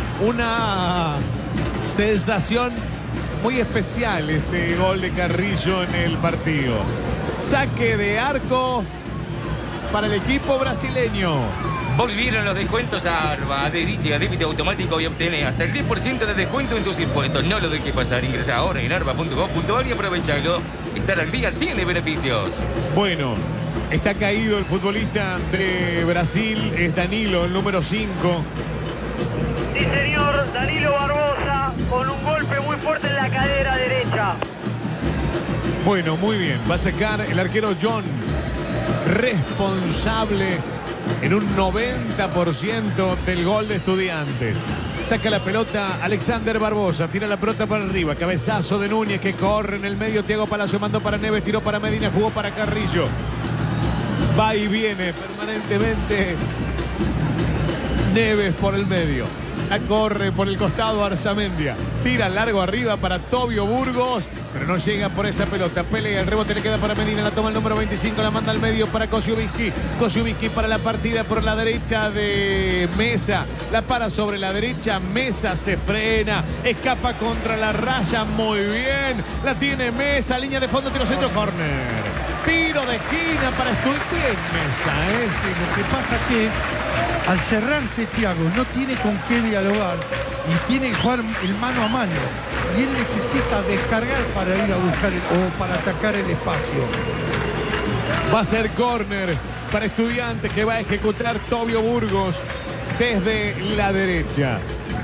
una sensación muy especial ese gol de Carrillo en el partido. Saque de arco para el equipo brasileño. Volvieron los descuentos a Arba. Adherite a débito automático y obtiene hasta el 10% de descuento en tus impuestos. No lo dejes pasar. Ingresa ahora en arba.gov.ar y aprovechalo. Estar al día tiene beneficios. Bueno, está caído el futbolista de Brasil. Es Danilo, el número 5. Sí, señor. Danilo Barbosa con un golpe muy fuerte en la cadera derecha. Bueno, muy bien. Va a sacar el arquero John, responsable en un 90% del gol de Estudiantes. Saca la pelota Alexander Barbosa, tira la pelota para arriba, cabezazo de Núñez que corre en el medio. Thiago Palacio mandó para Neves, tiró para Medina, jugó para Carrillo. Va y viene permanentemente Neves por el medio. La corre por el costado Arzamendia. Tira largo arriba para Tobio Burgos, pero no llega por esa pelota. Pelea, el rebote le queda para Medina, la toma el número 25, la manda al medio para Kosciuszki. Kosciuszki para la partida por la derecha de Mesa. La para sobre la derecha, Mesa se frena, escapa contra la raya, muy bien. La tiene Mesa, línea de fondo, tiro centro, córner. Tiro de esquina para Estudiantes. Bien Mesa, Lo que pasa es que al cerrarse Thiago no tiene con qué dialogar y tiene que jugar el mano a mano. Y él necesita descargar para ir a buscar o para atacar el espacio. Va a ser córner para Estudiantes que va a ejecutar Tobio Burgos desde la derecha.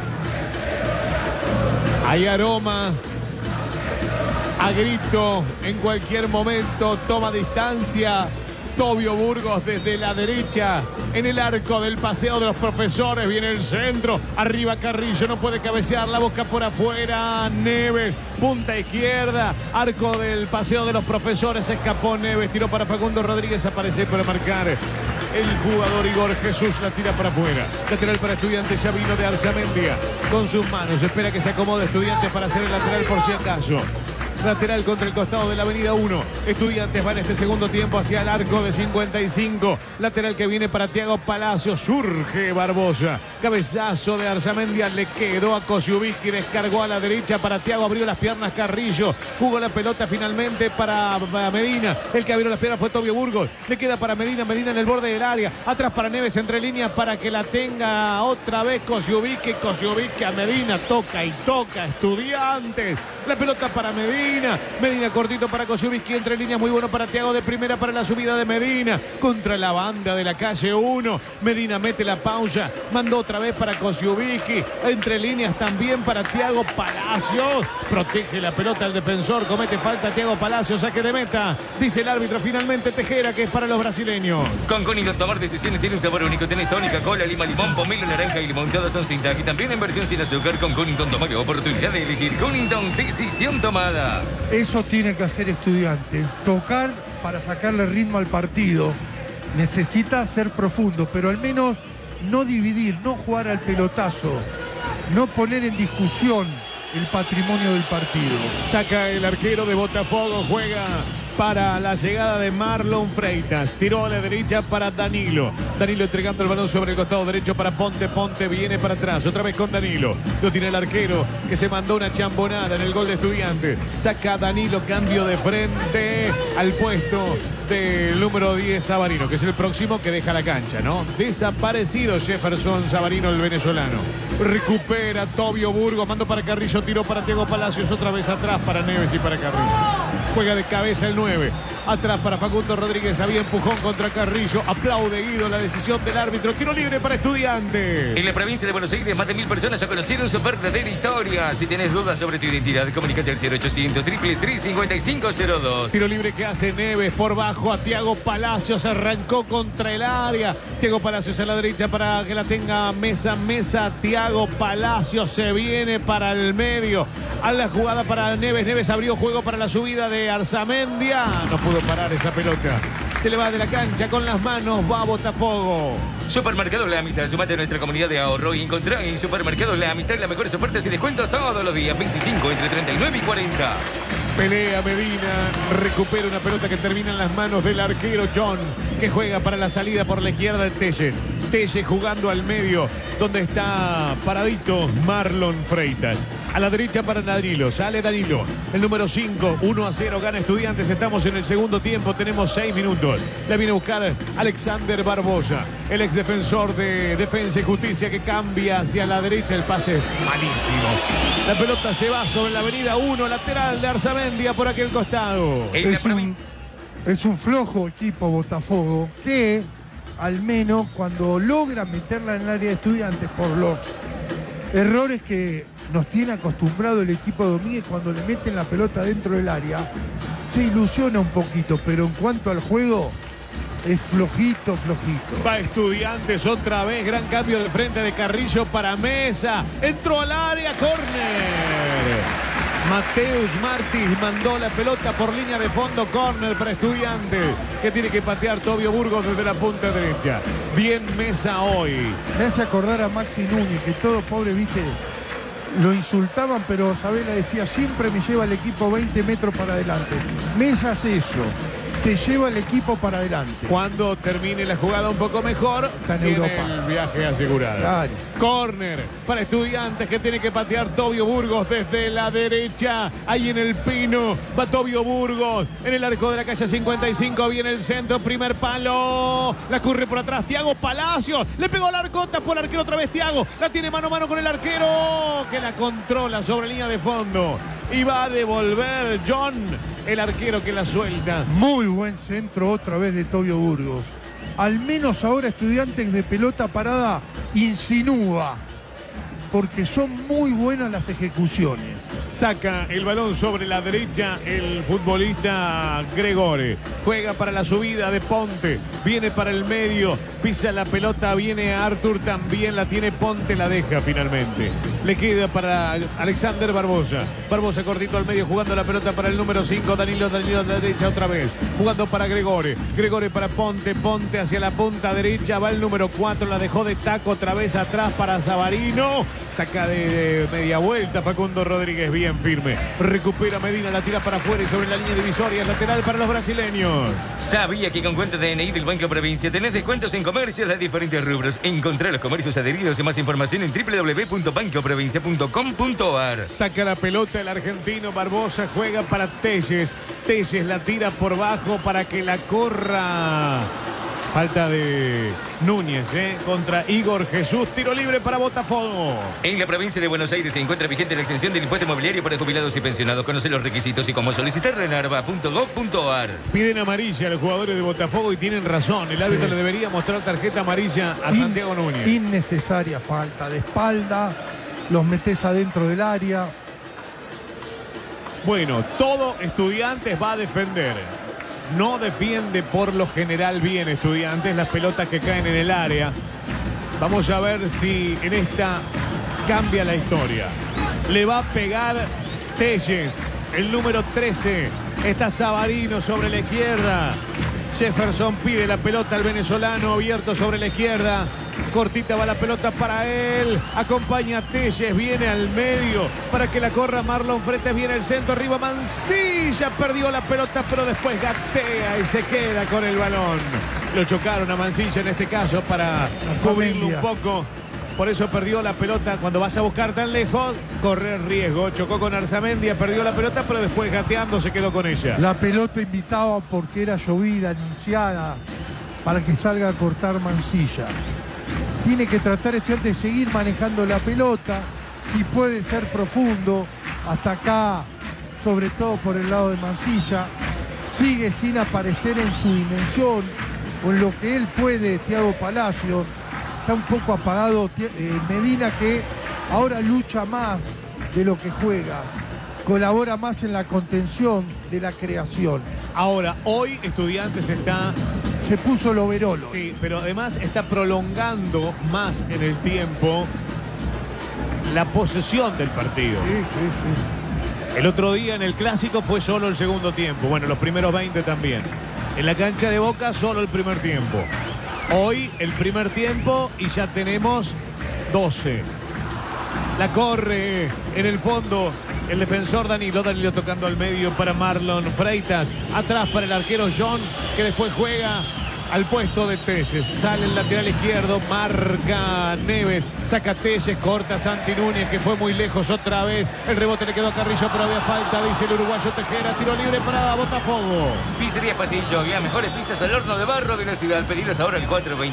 Hay aroma a grito en cualquier momento. Toma distancia Tobio Burgos desde la derecha en el arco del Paseo de los Profesores. Viene el centro, arriba Carrillo, no puede cabecear, la boca por afuera. Neves, punta izquierda, arco del Paseo de los Profesores. Escapó Neves, tiró para Facundo Rodríguez, aparece para marcar el jugador Igor Jesús, la tira para afuera. Lateral para Estudiantes, ya vino de Arzamendia con sus manos, espera que se acomode Estudiantes para hacer el lateral por si acaso. Lateral contra el costado de la avenida 1. Estudiantes va en este segundo tiempo hacia el arco de 55. Lateral que viene para Thiago Palacio. Surge Barbosa. Cabezazo de Arzamendia. Le quedó a Kosciuszki. Descargó a la derecha para Thiago. Abrió las piernas Carrillo. Jugó la pelota finalmente para Medina. El que abrió las piernas fue Tobio Burgos. Le queda para Medina. Medina en el borde del área. Atrás para Neves entre líneas para que la tenga otra vez Kosciuszki. Kosciuszki a Medina. Toca y toca Estudiantes. La pelota para Medina. Medina cortito para Kosciuszki, entre líneas, muy bueno para Thiago de primera para la subida de Medina contra la banda de la calle 1. Medina mete la pausa, mandó otra vez para Kosciuszki, entre líneas también para Thiago Palacios. Protege la pelota el defensor, comete falta Thiago Palacios, saque de meta, dice el árbitro. Finalmente Tejera, que es para los brasileños. Con Cunnington tomar decisiones tiene un sabor único. Tenés tónica, cola, lima, limón, pomelo, naranja y limón. Todas son sin tac y también en versión sin azúcar. Con Cunnington toma la oportunidad de elegir. Cunnington, decisión tomada. Eso tiene que hacer Estudiantes, tocar para sacarle ritmo al partido. Necesita ser profundo, pero al menos no dividir, no jugar al pelotazo, no poner en discusión el patrimonio del partido. Saca el arquero de Botafogo, juega para la llegada de Marlon Freitas. Tiró a la derecha para Danilo. Danilo entregando el balón sobre el costado derecho para Ponte. Ponte viene para atrás. Otra vez con Danilo. Lo tiene el arquero que se mandó una chambonada en el gol de Estudiantes. Saca Danilo, cambio de frente al puesto del número 10 Savarino, que es el próximo que deja la cancha, ¿no? Desaparecido Jefferson Savarino, el venezolano. Recupera Tobio Burgos, mandó para Carrillo, tiró para Thiago Palacios, otra vez atrás para Neves y para Carrillo. Juega de cabeza el 9. Atrás para Facundo Rodríguez. Había empujón contra Carrillo. Aplaude Guido la decisión del árbitro. Tiro libre para Estudiantes. En la provincia de Buenos Aires, más de 1000 personas ya conocieron su verdadera historia. Si tenés dudas sobre tu identidad, comunícate al 0800 333 5502. Tiro libre que hace Neves por bajo a Thiago Palacios. Arrancó contra el área. Thiago Palacios a la derecha para que la tenga Mesa. Thiago Palacios se viene para el medio. A la jugada para Neves. Neves abrió juego para la subida de Arzamendia. No pudo parar esa pelota. Se le va de la cancha con las manos. Va a Botafogo. Supermercado La Amistad. Sumate a nuestra comunidad de ahorro y encontrá en Supermercado La Amistad las mejores ofertas y descuentos todos los días. 25 entre 39 y 40. Pelea Medina, recupera una pelota que termina en las manos del arquero John, que juega para la salida por la izquierda de Telle. Telle jugando al medio, donde está paradito Marlon Freitas. A la derecha para Danilo, sale Danilo, el número 5, 1-0, gana Estudiantes. Estamos en el segundo tiempo, tenemos 6 minutos. La viene a buscar Alexander Barbosa, el ex defensor de Defensa y Justicia, que cambia hacia la derecha. El pase es malísimo. La pelota se va sobre la avenida 1, lateral de Arzamendia por aquel costado. Es un flojo equipo Botafogo que, al menos cuando logra meterla en el área de Estudiantes por los errores que nos tiene acostumbrado el equipo de Domínguez, cuando le meten la pelota dentro del área, se ilusiona un poquito, pero en cuanto al juego, es flojito. Va Estudiantes otra vez, gran cambio de frente de Carrillo para Mesa. Entró al área, córner. Mateus Martins mandó la pelota por línea de fondo, córner para Estudiantes, que tiene que patear Tobio Burgos desde la punta derecha. Bien Mesa hoy. Me hace acordar a Maxi Núñez, que todo pobre, viste, lo insultaban, pero Sabela decía, siempre me lleva el equipo 20 metros para adelante. Mesa hace eso, te lleva el equipo para adelante. Cuando termine la jugada un poco mejor, está en tiene Europa el viaje asegurado. Claro. Córner para Estudiantes, que tiene que patear Tobio Burgos desde la derecha. Ahí en el pino va Tobio Burgos. En el arco de la calle 55 viene el centro, primer palo. La corre por atrás Thiago Palacios. Le pegó al arco, tapó el arquero otra vez Thiago. La tiene mano a mano con el arquero, que la controla sobre línea de fondo. Y va a devolver John, el arquero que la suelta. Muy buen centro otra vez de Tobio Burgos. Al menos ahora Estudiantes de pelota parada insinúa, porque son muy buenas las ejecuciones. Saca el balón sobre la derecha el futbolista Gregore. Juega para la subida de Ponte. Viene para el medio. Pisa la pelota. Viene Arthur. También la tiene Ponte. La deja finalmente. Le queda para Alexander Barbosa. Barbosa cortito al medio. Jugando la pelota para el número 5. Danilo a la derecha otra vez. Jugando para Gregore. Gregore para Ponte. Ponte hacia la punta derecha. Va el número 4. La dejó de taco otra vez atrás para Savarino. Saca de media vuelta Facundo Rodríguez. Bien firme. Recupera Medina. La tira para afuera y sobre la línea divisoria. Lateral para los brasileños. Sabía que con cuenta DNI del Banco Provincia tenés descuentos en comercios de diferentes rubros. Encontrá los comercios adheridos y más información en www.bancoprovincia.com.ar. Saca la pelota el argentino Barbosa. Juega para Telles. Telles la tira por bajo para que la corra. Falta de Núñez, contra Igor Jesús. Tiro libre para Botafogo. En la provincia de Buenos Aires se encuentra vigente la exención del impuesto inmobiliario para jubilados y pensionados. Conoce los requisitos y cómo solicitar en arba.gov.ar. Piden amarilla a los jugadores de Botafogo y tienen razón. El árbitro le debería mostrar tarjeta amarilla a Santiago Núñez. Innecesaria falta de espalda. Los metés adentro del área. Bueno, todo Estudiantes va a defender. No defiende por lo general bien Estudiantes las pelotas que caen en el área. Vamos a ver si en esta cambia la historia. Le va a pegar Telles, el número 13. Está Savarino sobre la izquierda. Jefferson pide la pelota al venezolano, abierto sobre la izquierda. Cortita va la pelota para él. Acompaña a Telles, viene al medio para que la corra Marlon Freitas. Viene el centro, arriba Mancilla. Perdió la pelota, pero después gatea y se queda con el balón. Lo chocaron a Mancilla en este caso para cubrirlo un poco. Por eso perdió la pelota. Cuando vas a buscar tan lejos, correr riesgo. Chocó con Arzamendia, perdió la pelota, pero después gateando se quedó con ella. La pelota invitaba porque era llovida, anunciada, para que salga a cortar Mancilla. Tiene que tratar Estudiantes de seguir manejando la pelota, si puede ser profundo, hasta acá, sobre todo por el lado de Mancilla. Sigue sin aparecer en su dimensión, o en lo que él puede, Thiago Palacio. Está un poco apagado Medina, que ahora lucha más de lo que juega. Colabora más en la contención de la creación. Ahora, hoy Estudiantes se puso el overolo. Sí, pero además está prolongando más en el tiempo la posesión del partido. Sí, sí, sí. El otro día en el Clásico fue solo el segundo tiempo. Bueno, los primeros 20 también. En la cancha de Boca solo el primer tiempo. Hoy el primer tiempo y ya tenemos 12. La corre en el fondo el defensor Danilo tocando al medio para Marlon Freitas. Atrás para el arquero John, que después juega al puesto de Telles. Sale el lateral izquierdo, marca Neves. Saca Telles, corta Santi Núñez, que fue muy lejos otra vez. El rebote le quedó a Carrillo, pero había falta, dice el uruguayo Tejera. Tiro libre para Botafogo. Pizzerías Pasillo, había mejores pizzas al horno de barro de la ciudad. Pedilas ahora al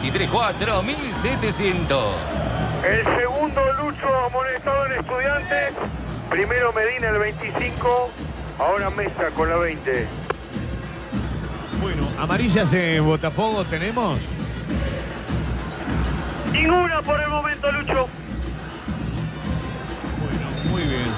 423-4700. El segundo Lucho amonestado en Estudiantes. Primero Medina el 25, ahora Mesa con la 20. Bueno, amarillas en Botafogo tenemos. Ninguna por el momento, Lucho. Bueno, muy bien.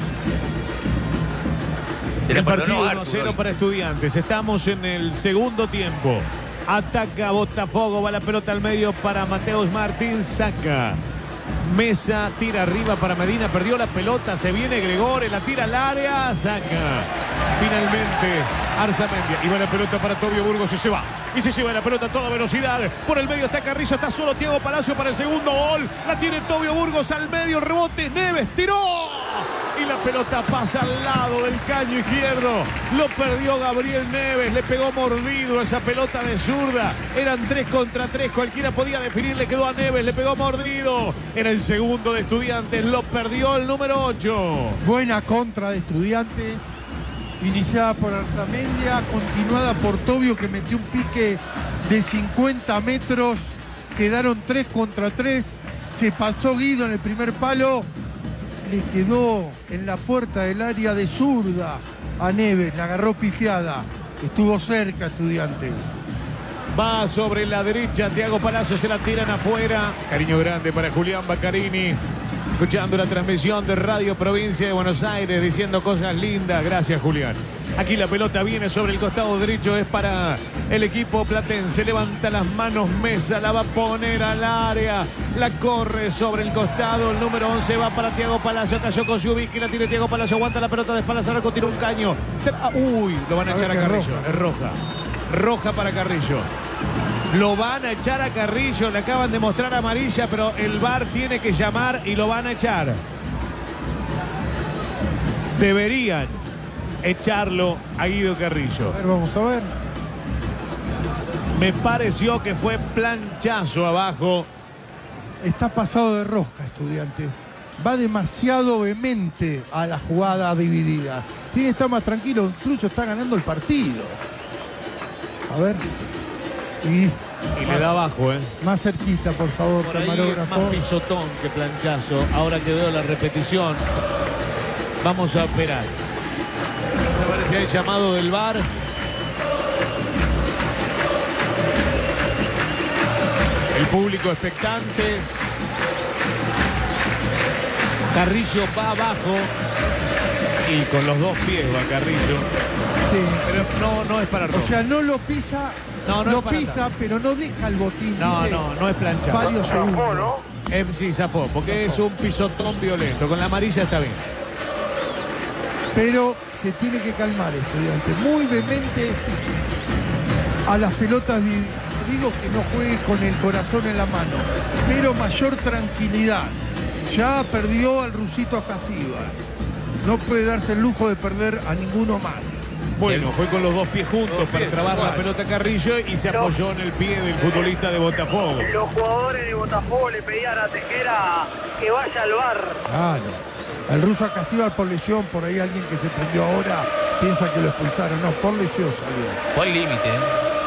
El partido 1-0 para Estudiantes. Estamos en el segundo tiempo. Ataca Botafogo, va la pelota al medio para Mateus Martín, saca. Mesa tira arriba para Medina, perdió la pelota, se viene Gregore, la tira al área, saca. Finalmente Arzamendia, y va la pelota para Tobio Burgos y se va la pelota a toda velocidad. Por el medio está Carrillo, está solo Thiago Palacio para el segundo gol. La tiene Tobio Burgos al medio, rebote, Neves tiró. Y la pelota pasa al lado del caño izquierdo. Lo perdió Gabriel Neves. Le pegó mordido esa pelota de zurda. Eran 3 contra 3. Cualquiera podía definir. Le quedó a Neves. Le pegó mordido. En el segundo de Estudiantes. Lo perdió el número 8. Buena contra de Estudiantes. Iniciada por Arzamendia. Continuada por Tobio, que metió un pique de 50 metros. Quedaron 3 contra 3. Se pasó Guido en el primer palo. Le quedó en la puerta del área de zurda a Neves, la agarró pifiada, estuvo cerca Estudiantes. Va sobre la derecha, Thiago Palacio, se la tiran afuera. Cariño grande para Julián Baccarini, escuchando la transmisión de Radio Provincia de Buenos Aires, diciendo cosas lindas. Gracias, Julián. Aquí la pelota viene sobre el costado derecho, es para el equipo platense. Levanta las manos Mesa, la va a poner al área. La corre sobre el costado, el número 11 va para Thiago Palacio. Cayó con Zubik, la tiene Thiago Palacio, aguanta la pelota de espaldas al arco, tira un caño. Uy, lo van a echar a Carrillo. Es roja. Roja para Carrillo. Lo van a echar a Carrillo, le acaban de mostrar amarilla, pero el VAR tiene que llamar y lo van a echar. Deberían echarlo a Guido Carrillo. A ver, vamos a ver. Me pareció que fue planchazo abajo. Está pasado de rosca Estudiantes. Va demasiado vehemente a la jugada dividida. Tiene que estar más tranquilo, incluso está ganando el partido. A ver. Y le da abajo, Más cerquita, por favor, por ahí camarógrafo. más pisotón que planchazo. Ahora que veo la repetición, vamos a esperar. Me parece el llamado del VAR. El público expectante. Carrillo va abajo y con los 2 pies va Carrillo. Sí. Pero no es para roja. O sea, no lo pisa. No lo es para pisa, pero no deja el botín. No es planchado. Varios segundos. ¿no? Sí, zafó, porque es un pisotón violento. Con la amarilla está bien. Pero se tiene que calmar Estudiantes. Muy vehemente a las pelotas, digo que no juegue con el corazón en la mano, pero mayor tranquilidad. Ya perdió al rusito Acasíbar. No puede darse el lujo de perder a ninguno más. Bueno, fue con los dos pies juntos para trabar la pelota Carrillo y se apoyó en el pie del futbolista de Botafogo. Los jugadores de Botafogo le pedían a Tejera que vaya al bar. Claro. El ruso Acasíbar por lesión, por ahí alguien que se prendió ahora piensa que lo expulsaron. No, por lesión salió. Fue al límite, ¿eh?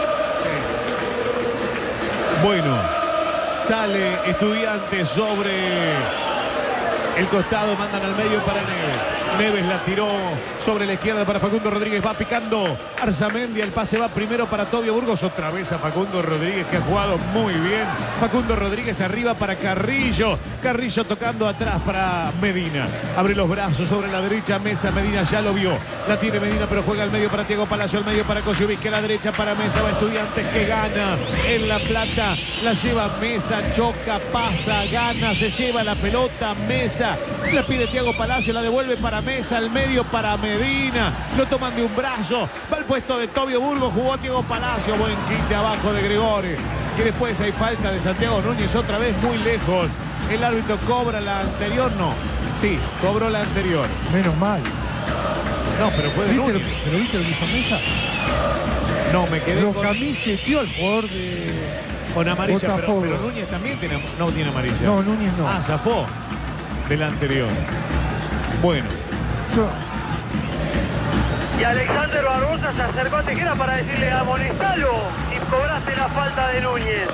Bueno, sale Estudiantes sobre el costado, mandan al medio para Neves. Neves la tiró sobre la izquierda para Facundo Rodríguez, va picando Arzamendi, el pase va primero para Tobio Burgos, otra vez a Facundo Rodríguez que ha jugado muy bien. Facundo Rodríguez arriba para Carrillo, Carrillo tocando atrás para Medina, abre los brazos sobre la derecha, Mesa, Medina ya lo vio, la tiene Medina pero juega al medio para Tiago Palacio, al medio para Kosciuszki, a la derecha para Mesa, va Estudiantes que gana en La Plata, la lleva Mesa, choca, pasa, gana, se lleva la pelota, Mesa, la pide Tiago Palacio, la devuelve para Mesa, al medio para Medina, lo toman de un brazo, va al puesto de Tobio Burgos, jugó Tiago Palacio, buen quite abajo de Gregore, que después hay falta de Santiago Núñez, otra vez muy lejos, el árbitro cobra la anterior, no, sí, cobró la anterior. Menos mal. No, pero fue de Núñez. ¿Pero viste lo que hizo Mesa? No, me quedé lo con... camiseteó al jugador de con amarilla, Botafogo. pero Núñez también no tiene amarilla. No, Núñez no. Ah, zafó de la anterior. Bueno. Y Alexander Barbosa se acercó a Tejera para decirle: amonestalo si cobraste la falta de Núñez.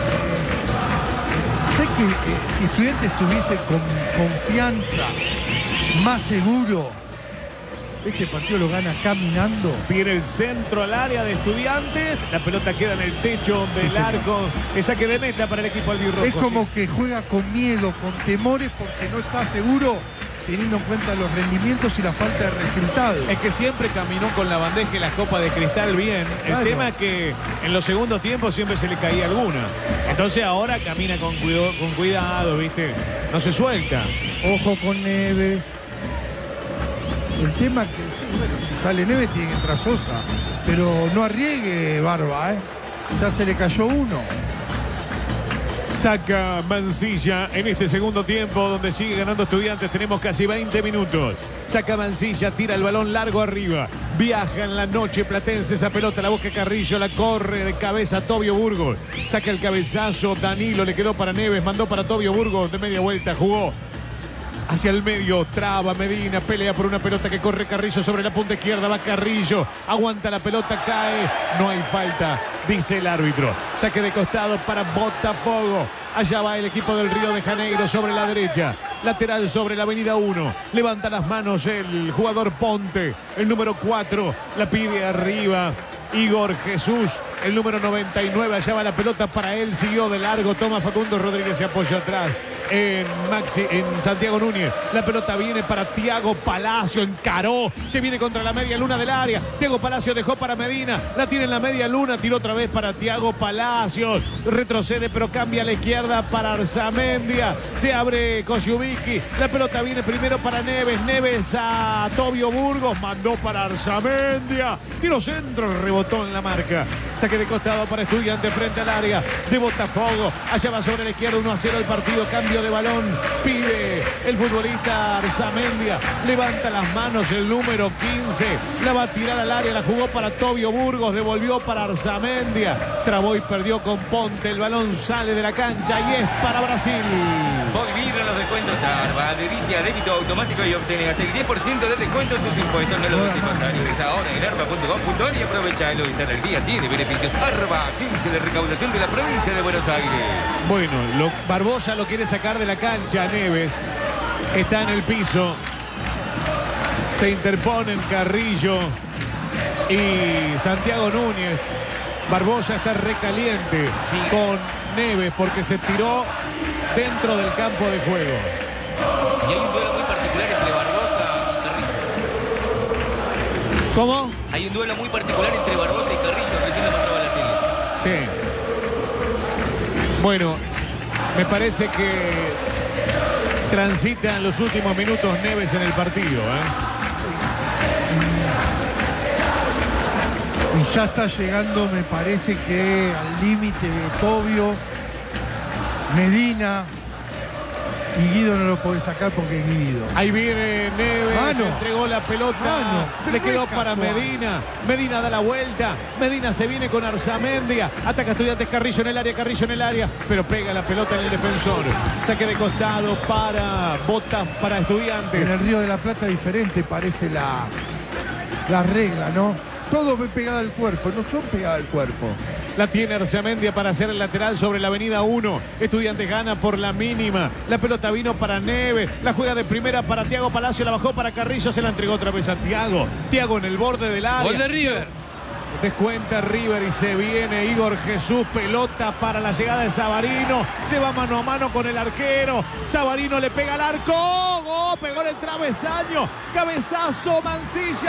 Sé que si Estudiantes estuviese con confianza, más seguro, este partido lo gana caminando. Viene el centro al área de Estudiantes, la pelota queda en el techo del arco, el saque de meta para el equipo albirrojo. Es como que juega con miedo, con temores, porque no está seguro, teniendo en cuenta los rendimientos y la falta de resultados. Es que siempre caminó con la bandeja y la copa de cristal bien. Claro. El tema es que en los segundos tiempos siempre se le caía alguna. Entonces ahora camina con cuidado, ¿viste? No se suelta. Ojo con Neves. El tema que, sí, bueno, si sale Neves tiene que entrar Sosa. Pero no arriesgue Barba, ¿eh? Ya se le cayó uno. Saca Mancilla en este segundo tiempo donde sigue ganando Estudiantes. Tenemos casi 20 minutos. Saca Mancilla, tira el balón largo arriba. Viaja en la noche platense esa pelota. La busca Carrillo, la corre de cabeza Tobio Burgos. Saca el cabezazo Danilo, le quedó para Neves. Mandó para Tobio Burgos de media vuelta. Jugó hacia el medio, traba Medina, pelea por una pelota que corre Carrillo sobre la punta izquierda, va Carrillo, aguanta la pelota, cae, no hay falta, dice el árbitro. Saque de costado para Botafogo. Allá va el equipo del Río de Janeiro sobre la derecha. Lateral sobre la avenida 1. Levanta las manos el jugador Ponte. El número 4 la pide arriba. Igor Jesús, el número 99. Allá va la pelota para él. Siguió de largo. Toma Facundo Rodríguez. Se apoya atrás en Santiago Núñez. La pelota viene para Tiago Palacio. Encaró. Se viene contra la media luna del área. Tiago Palacio dejó para Medina. La tiene en la media luna. Tiró otra vez para Tiago Palacio. Retrocede pero cambia a la izquierda para Arzamendia. Se abre Kosciuszki. La pelota viene primero para Neves. Neves a Tobio Burgos. Mandó para Arzamendia. Tiro centro. Rebotó en la marca. Saque de costado para Estudiantes frente al área de Botafogo. Allá va sobre la izquierda. 1-0 el partido. Cambio de balón. Pide el futbolista Arzamendia. Levanta las manos el número 15. La va a tirar al área. La jugó para Tobio Burgos. Devolvió para Arzamendia. Trabó y perdió con Ponte. El balón sale de la cancha y es para Brasil. Volvieron los descuentos Arba. Adherite a débito automático y obtiene hasta el 10% de descuento en tus impuestos. No lo dejes pasar. Ingresa ahora en arba.com.ar y aprovechalo. Y estar al día tiene beneficios. Arba, 15 de recaudación de la provincia de Buenos Aires. Bueno, Barbosa lo quiere sacar de la cancha. Neves está en el piso. Se interponen Carrillo y Santiago Núñez. Barbosa está recaliente con Neves porque se tiró dentro del campo de juego. Y hay un duelo muy particular entre Barbosa y Carrillo. ¿Cómo? Hay un duelo muy particular entre Barbosa y Carrillo. Recién lo mostraba la tele. Sí. Bueno, me parece que transitan los últimos minutos Neves en el partido, ¿eh? Y ya está llegando, me parece que al límite de Tobio, Medina. Y Guido no lo puede sacar porque es Guido. Ahí viene Neves, Mano. entregó la pelota, le quedó para Medina. Medina da la vuelta, Medina se viene con Arzamendia, ataca Estudiantes, Carrillo en el área, pero pega la pelota en el defensor. Saque de costado para Botas, para Estudiantes. En el Río de la Plata diferente parece la regla, ¿no? Todo ve pegada al cuerpo, no son pegadas al cuerpo. La tiene Arzamendia para hacer el lateral sobre la avenida 1. Estudiantes gana por la mínima. La pelota vino para Neves. La juega de primera para Thiago Palacio. La bajó para Carrillo. Se la entregó otra vez a Thiago. Thiago en el borde del área. Gol de River. Descuenta River y se viene Igor Jesús. Pelota para la llegada de Savarino. Se va mano a mano con el arquero. Savarino le pega al arco. ¡Oh! Pegó en el travesaño. Cabezazo. Mancilla.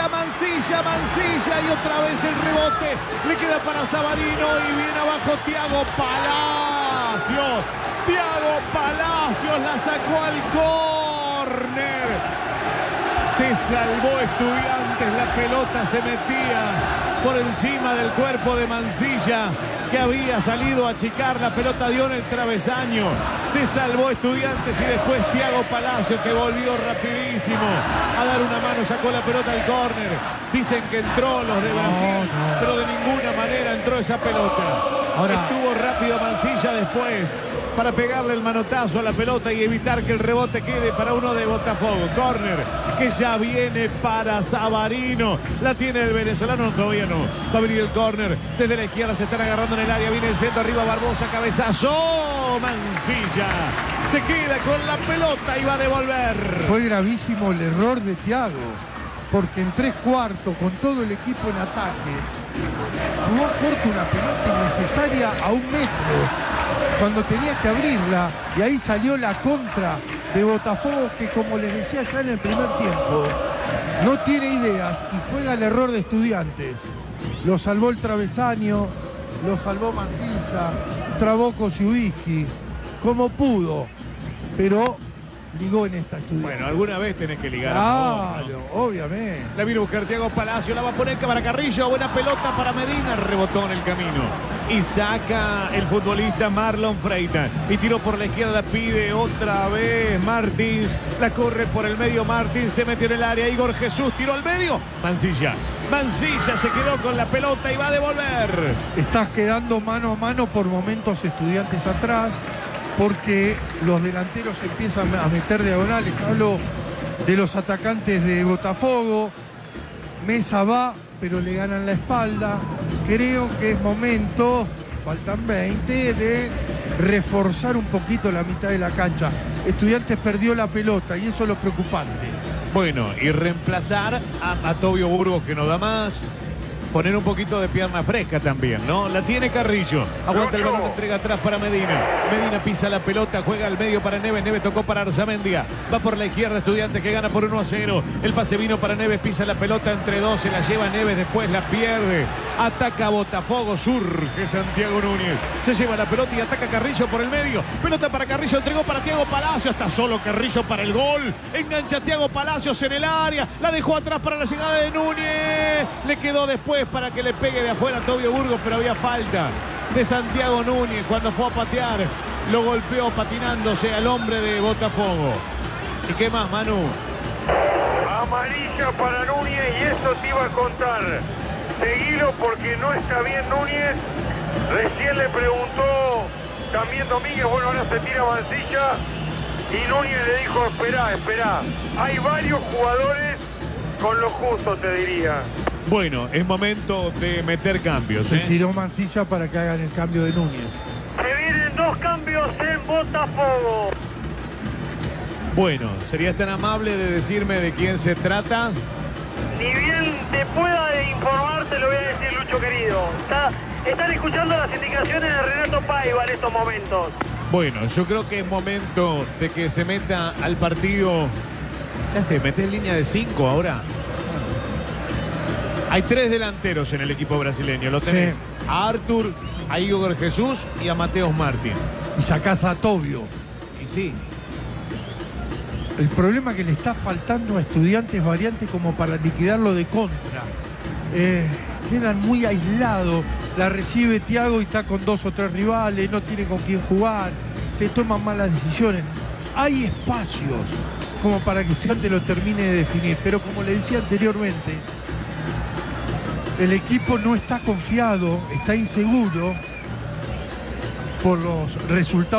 Y otra vez el rebote. Le queda para Savarino. Y viene abajo Thiago Palacios. Thiago Palacios la sacó al córner. Se salvó Estudiantes. La pelota se metía por encima del cuerpo de Mancilla, que había salido a achicar. La pelota dio en el travesaño. Se salvó Estudiantes y después Thiago Palacio, que volvió rapidísimo a dar una mano, sacó la pelota al córner. Dicen que entró los de Brasil, pero de ninguna manera entró esa pelota. Estuvo rápido Mancilla después para pegarle el manotazo a la pelota y evitar que el rebote quede para uno de Botafogo. Córner que ya viene para Savarino. La tiene el venezolano, todavía no. Va a venir el córner. Desde la izquierda se están agarrando en el área. Viene el centro, arriba Barbosa, cabezazo. Mancilla se queda con la pelota y va a devolver. Fue gravísimo el error de Thiago, porque en 3/4, con todo el equipo en ataque, jugó corto una pelota innecesaria a 1 metro, cuando tenía que abrirla, y ahí salió la contra de Botafogo, que, como les decía ya en el primer tiempo, no tiene ideas y juega el error de Estudiantes. Lo salvó el travesaño, lo salvó Mancilla, trabó Kosciuszki como pudo, pero ligó en esta Estudiantes. Bueno, alguna vez tenés que ligar. Claro, obviamente. La viene a buscar Thiago Palacio, la va a poner para Carrillo, buena pelota para Medina, rebotó en el camino y saca el futbolista Marlon Freitas y tiró por la izquierda, pide otra vez Martins, la corre por el medio Martins, se metió en el área, Igor Jesús tiró al medio, Mancilla se quedó con la pelota y va a devolver. Estás quedando mano a mano por momentos Estudiantes atrás, porque los delanteros empiezan a meter diagonales. Hablo de los atacantes de Botafogo. Mesa va, pero le ganan la espalda. Creo que es momento, faltan 20, de reforzar un poquito la mitad de la cancha. Estudiantes perdió la pelota y eso es lo preocupante. Bueno, y reemplazar a Tobio Burgos, que no da más. Poner un poquito de pierna fresca también, ¿no? La tiene Carrillo. Aguanta el balón, entrega atrás para Medina. Medina pisa la pelota, juega al medio para Neves. Neves tocó para Arzamendia. Va por la izquierda, Estudiantes, que gana por 1-0. El pase vino para Neves, pisa la pelota entre dos, se la lleva Neves, después la pierde. Ataca Botafogo, surge Santiago Núñez. Se lleva la pelota y ataca Carrillo por el medio. Pelota para Carrillo, entregó para Thiago Palacio. Está solo Carrillo para el gol. Engancha Thiago Palacios en el área. La dejó atrás para la llegada de Núñez. Le quedó después para que le pegue de afuera a Tobio Burgos, pero había falta de Santiago Núñez cuando fue a patear. Lo golpeó patinándose al hombre de Botafogo. ¿Y qué más, Manu? Amarilla para Núñez y eso te iba a contar. Seguilo porque no está bien Núñez. Recién le preguntó también Domínguez, bueno, ahora se tira Mancilla y Núñez le dijo, esperá. Hay varios jugadores con lo justo, te diría. Bueno, es momento de meter cambios. Se tiró Mancilla para que hagan el cambio de Núñez. Se vienen 2 cambios en Botafogo. Bueno, ¿serías tan amable de decirme de quién se trata? Ni bien te pueda informar, te lo voy a decir, Lucho querido. Están escuchando las indicaciones de Renato Paiva en estos momentos. Bueno, yo creo que es momento de que se meta al partido. ¿Qué hace? ¿Metés en línea de 5 ahora? Hay 3 delanteros en el equipo brasileño. Lo tenés a Arthur, a Igor Jesús y a Mateos Martín. Y sacás a Tobio. Y sí. El problema es que le está faltando a Estudiantes variantes como para liquidarlo de contra. quedan muy aislados. La recibe Thiago y está con 2 o 3 rivales, no tiene con quién jugar, se toman malas decisiones. Hay espacios como para que Estudiantes lo termine de definir, pero como le decía anteriormente, el equipo no está confiado, está inseguro por los resultados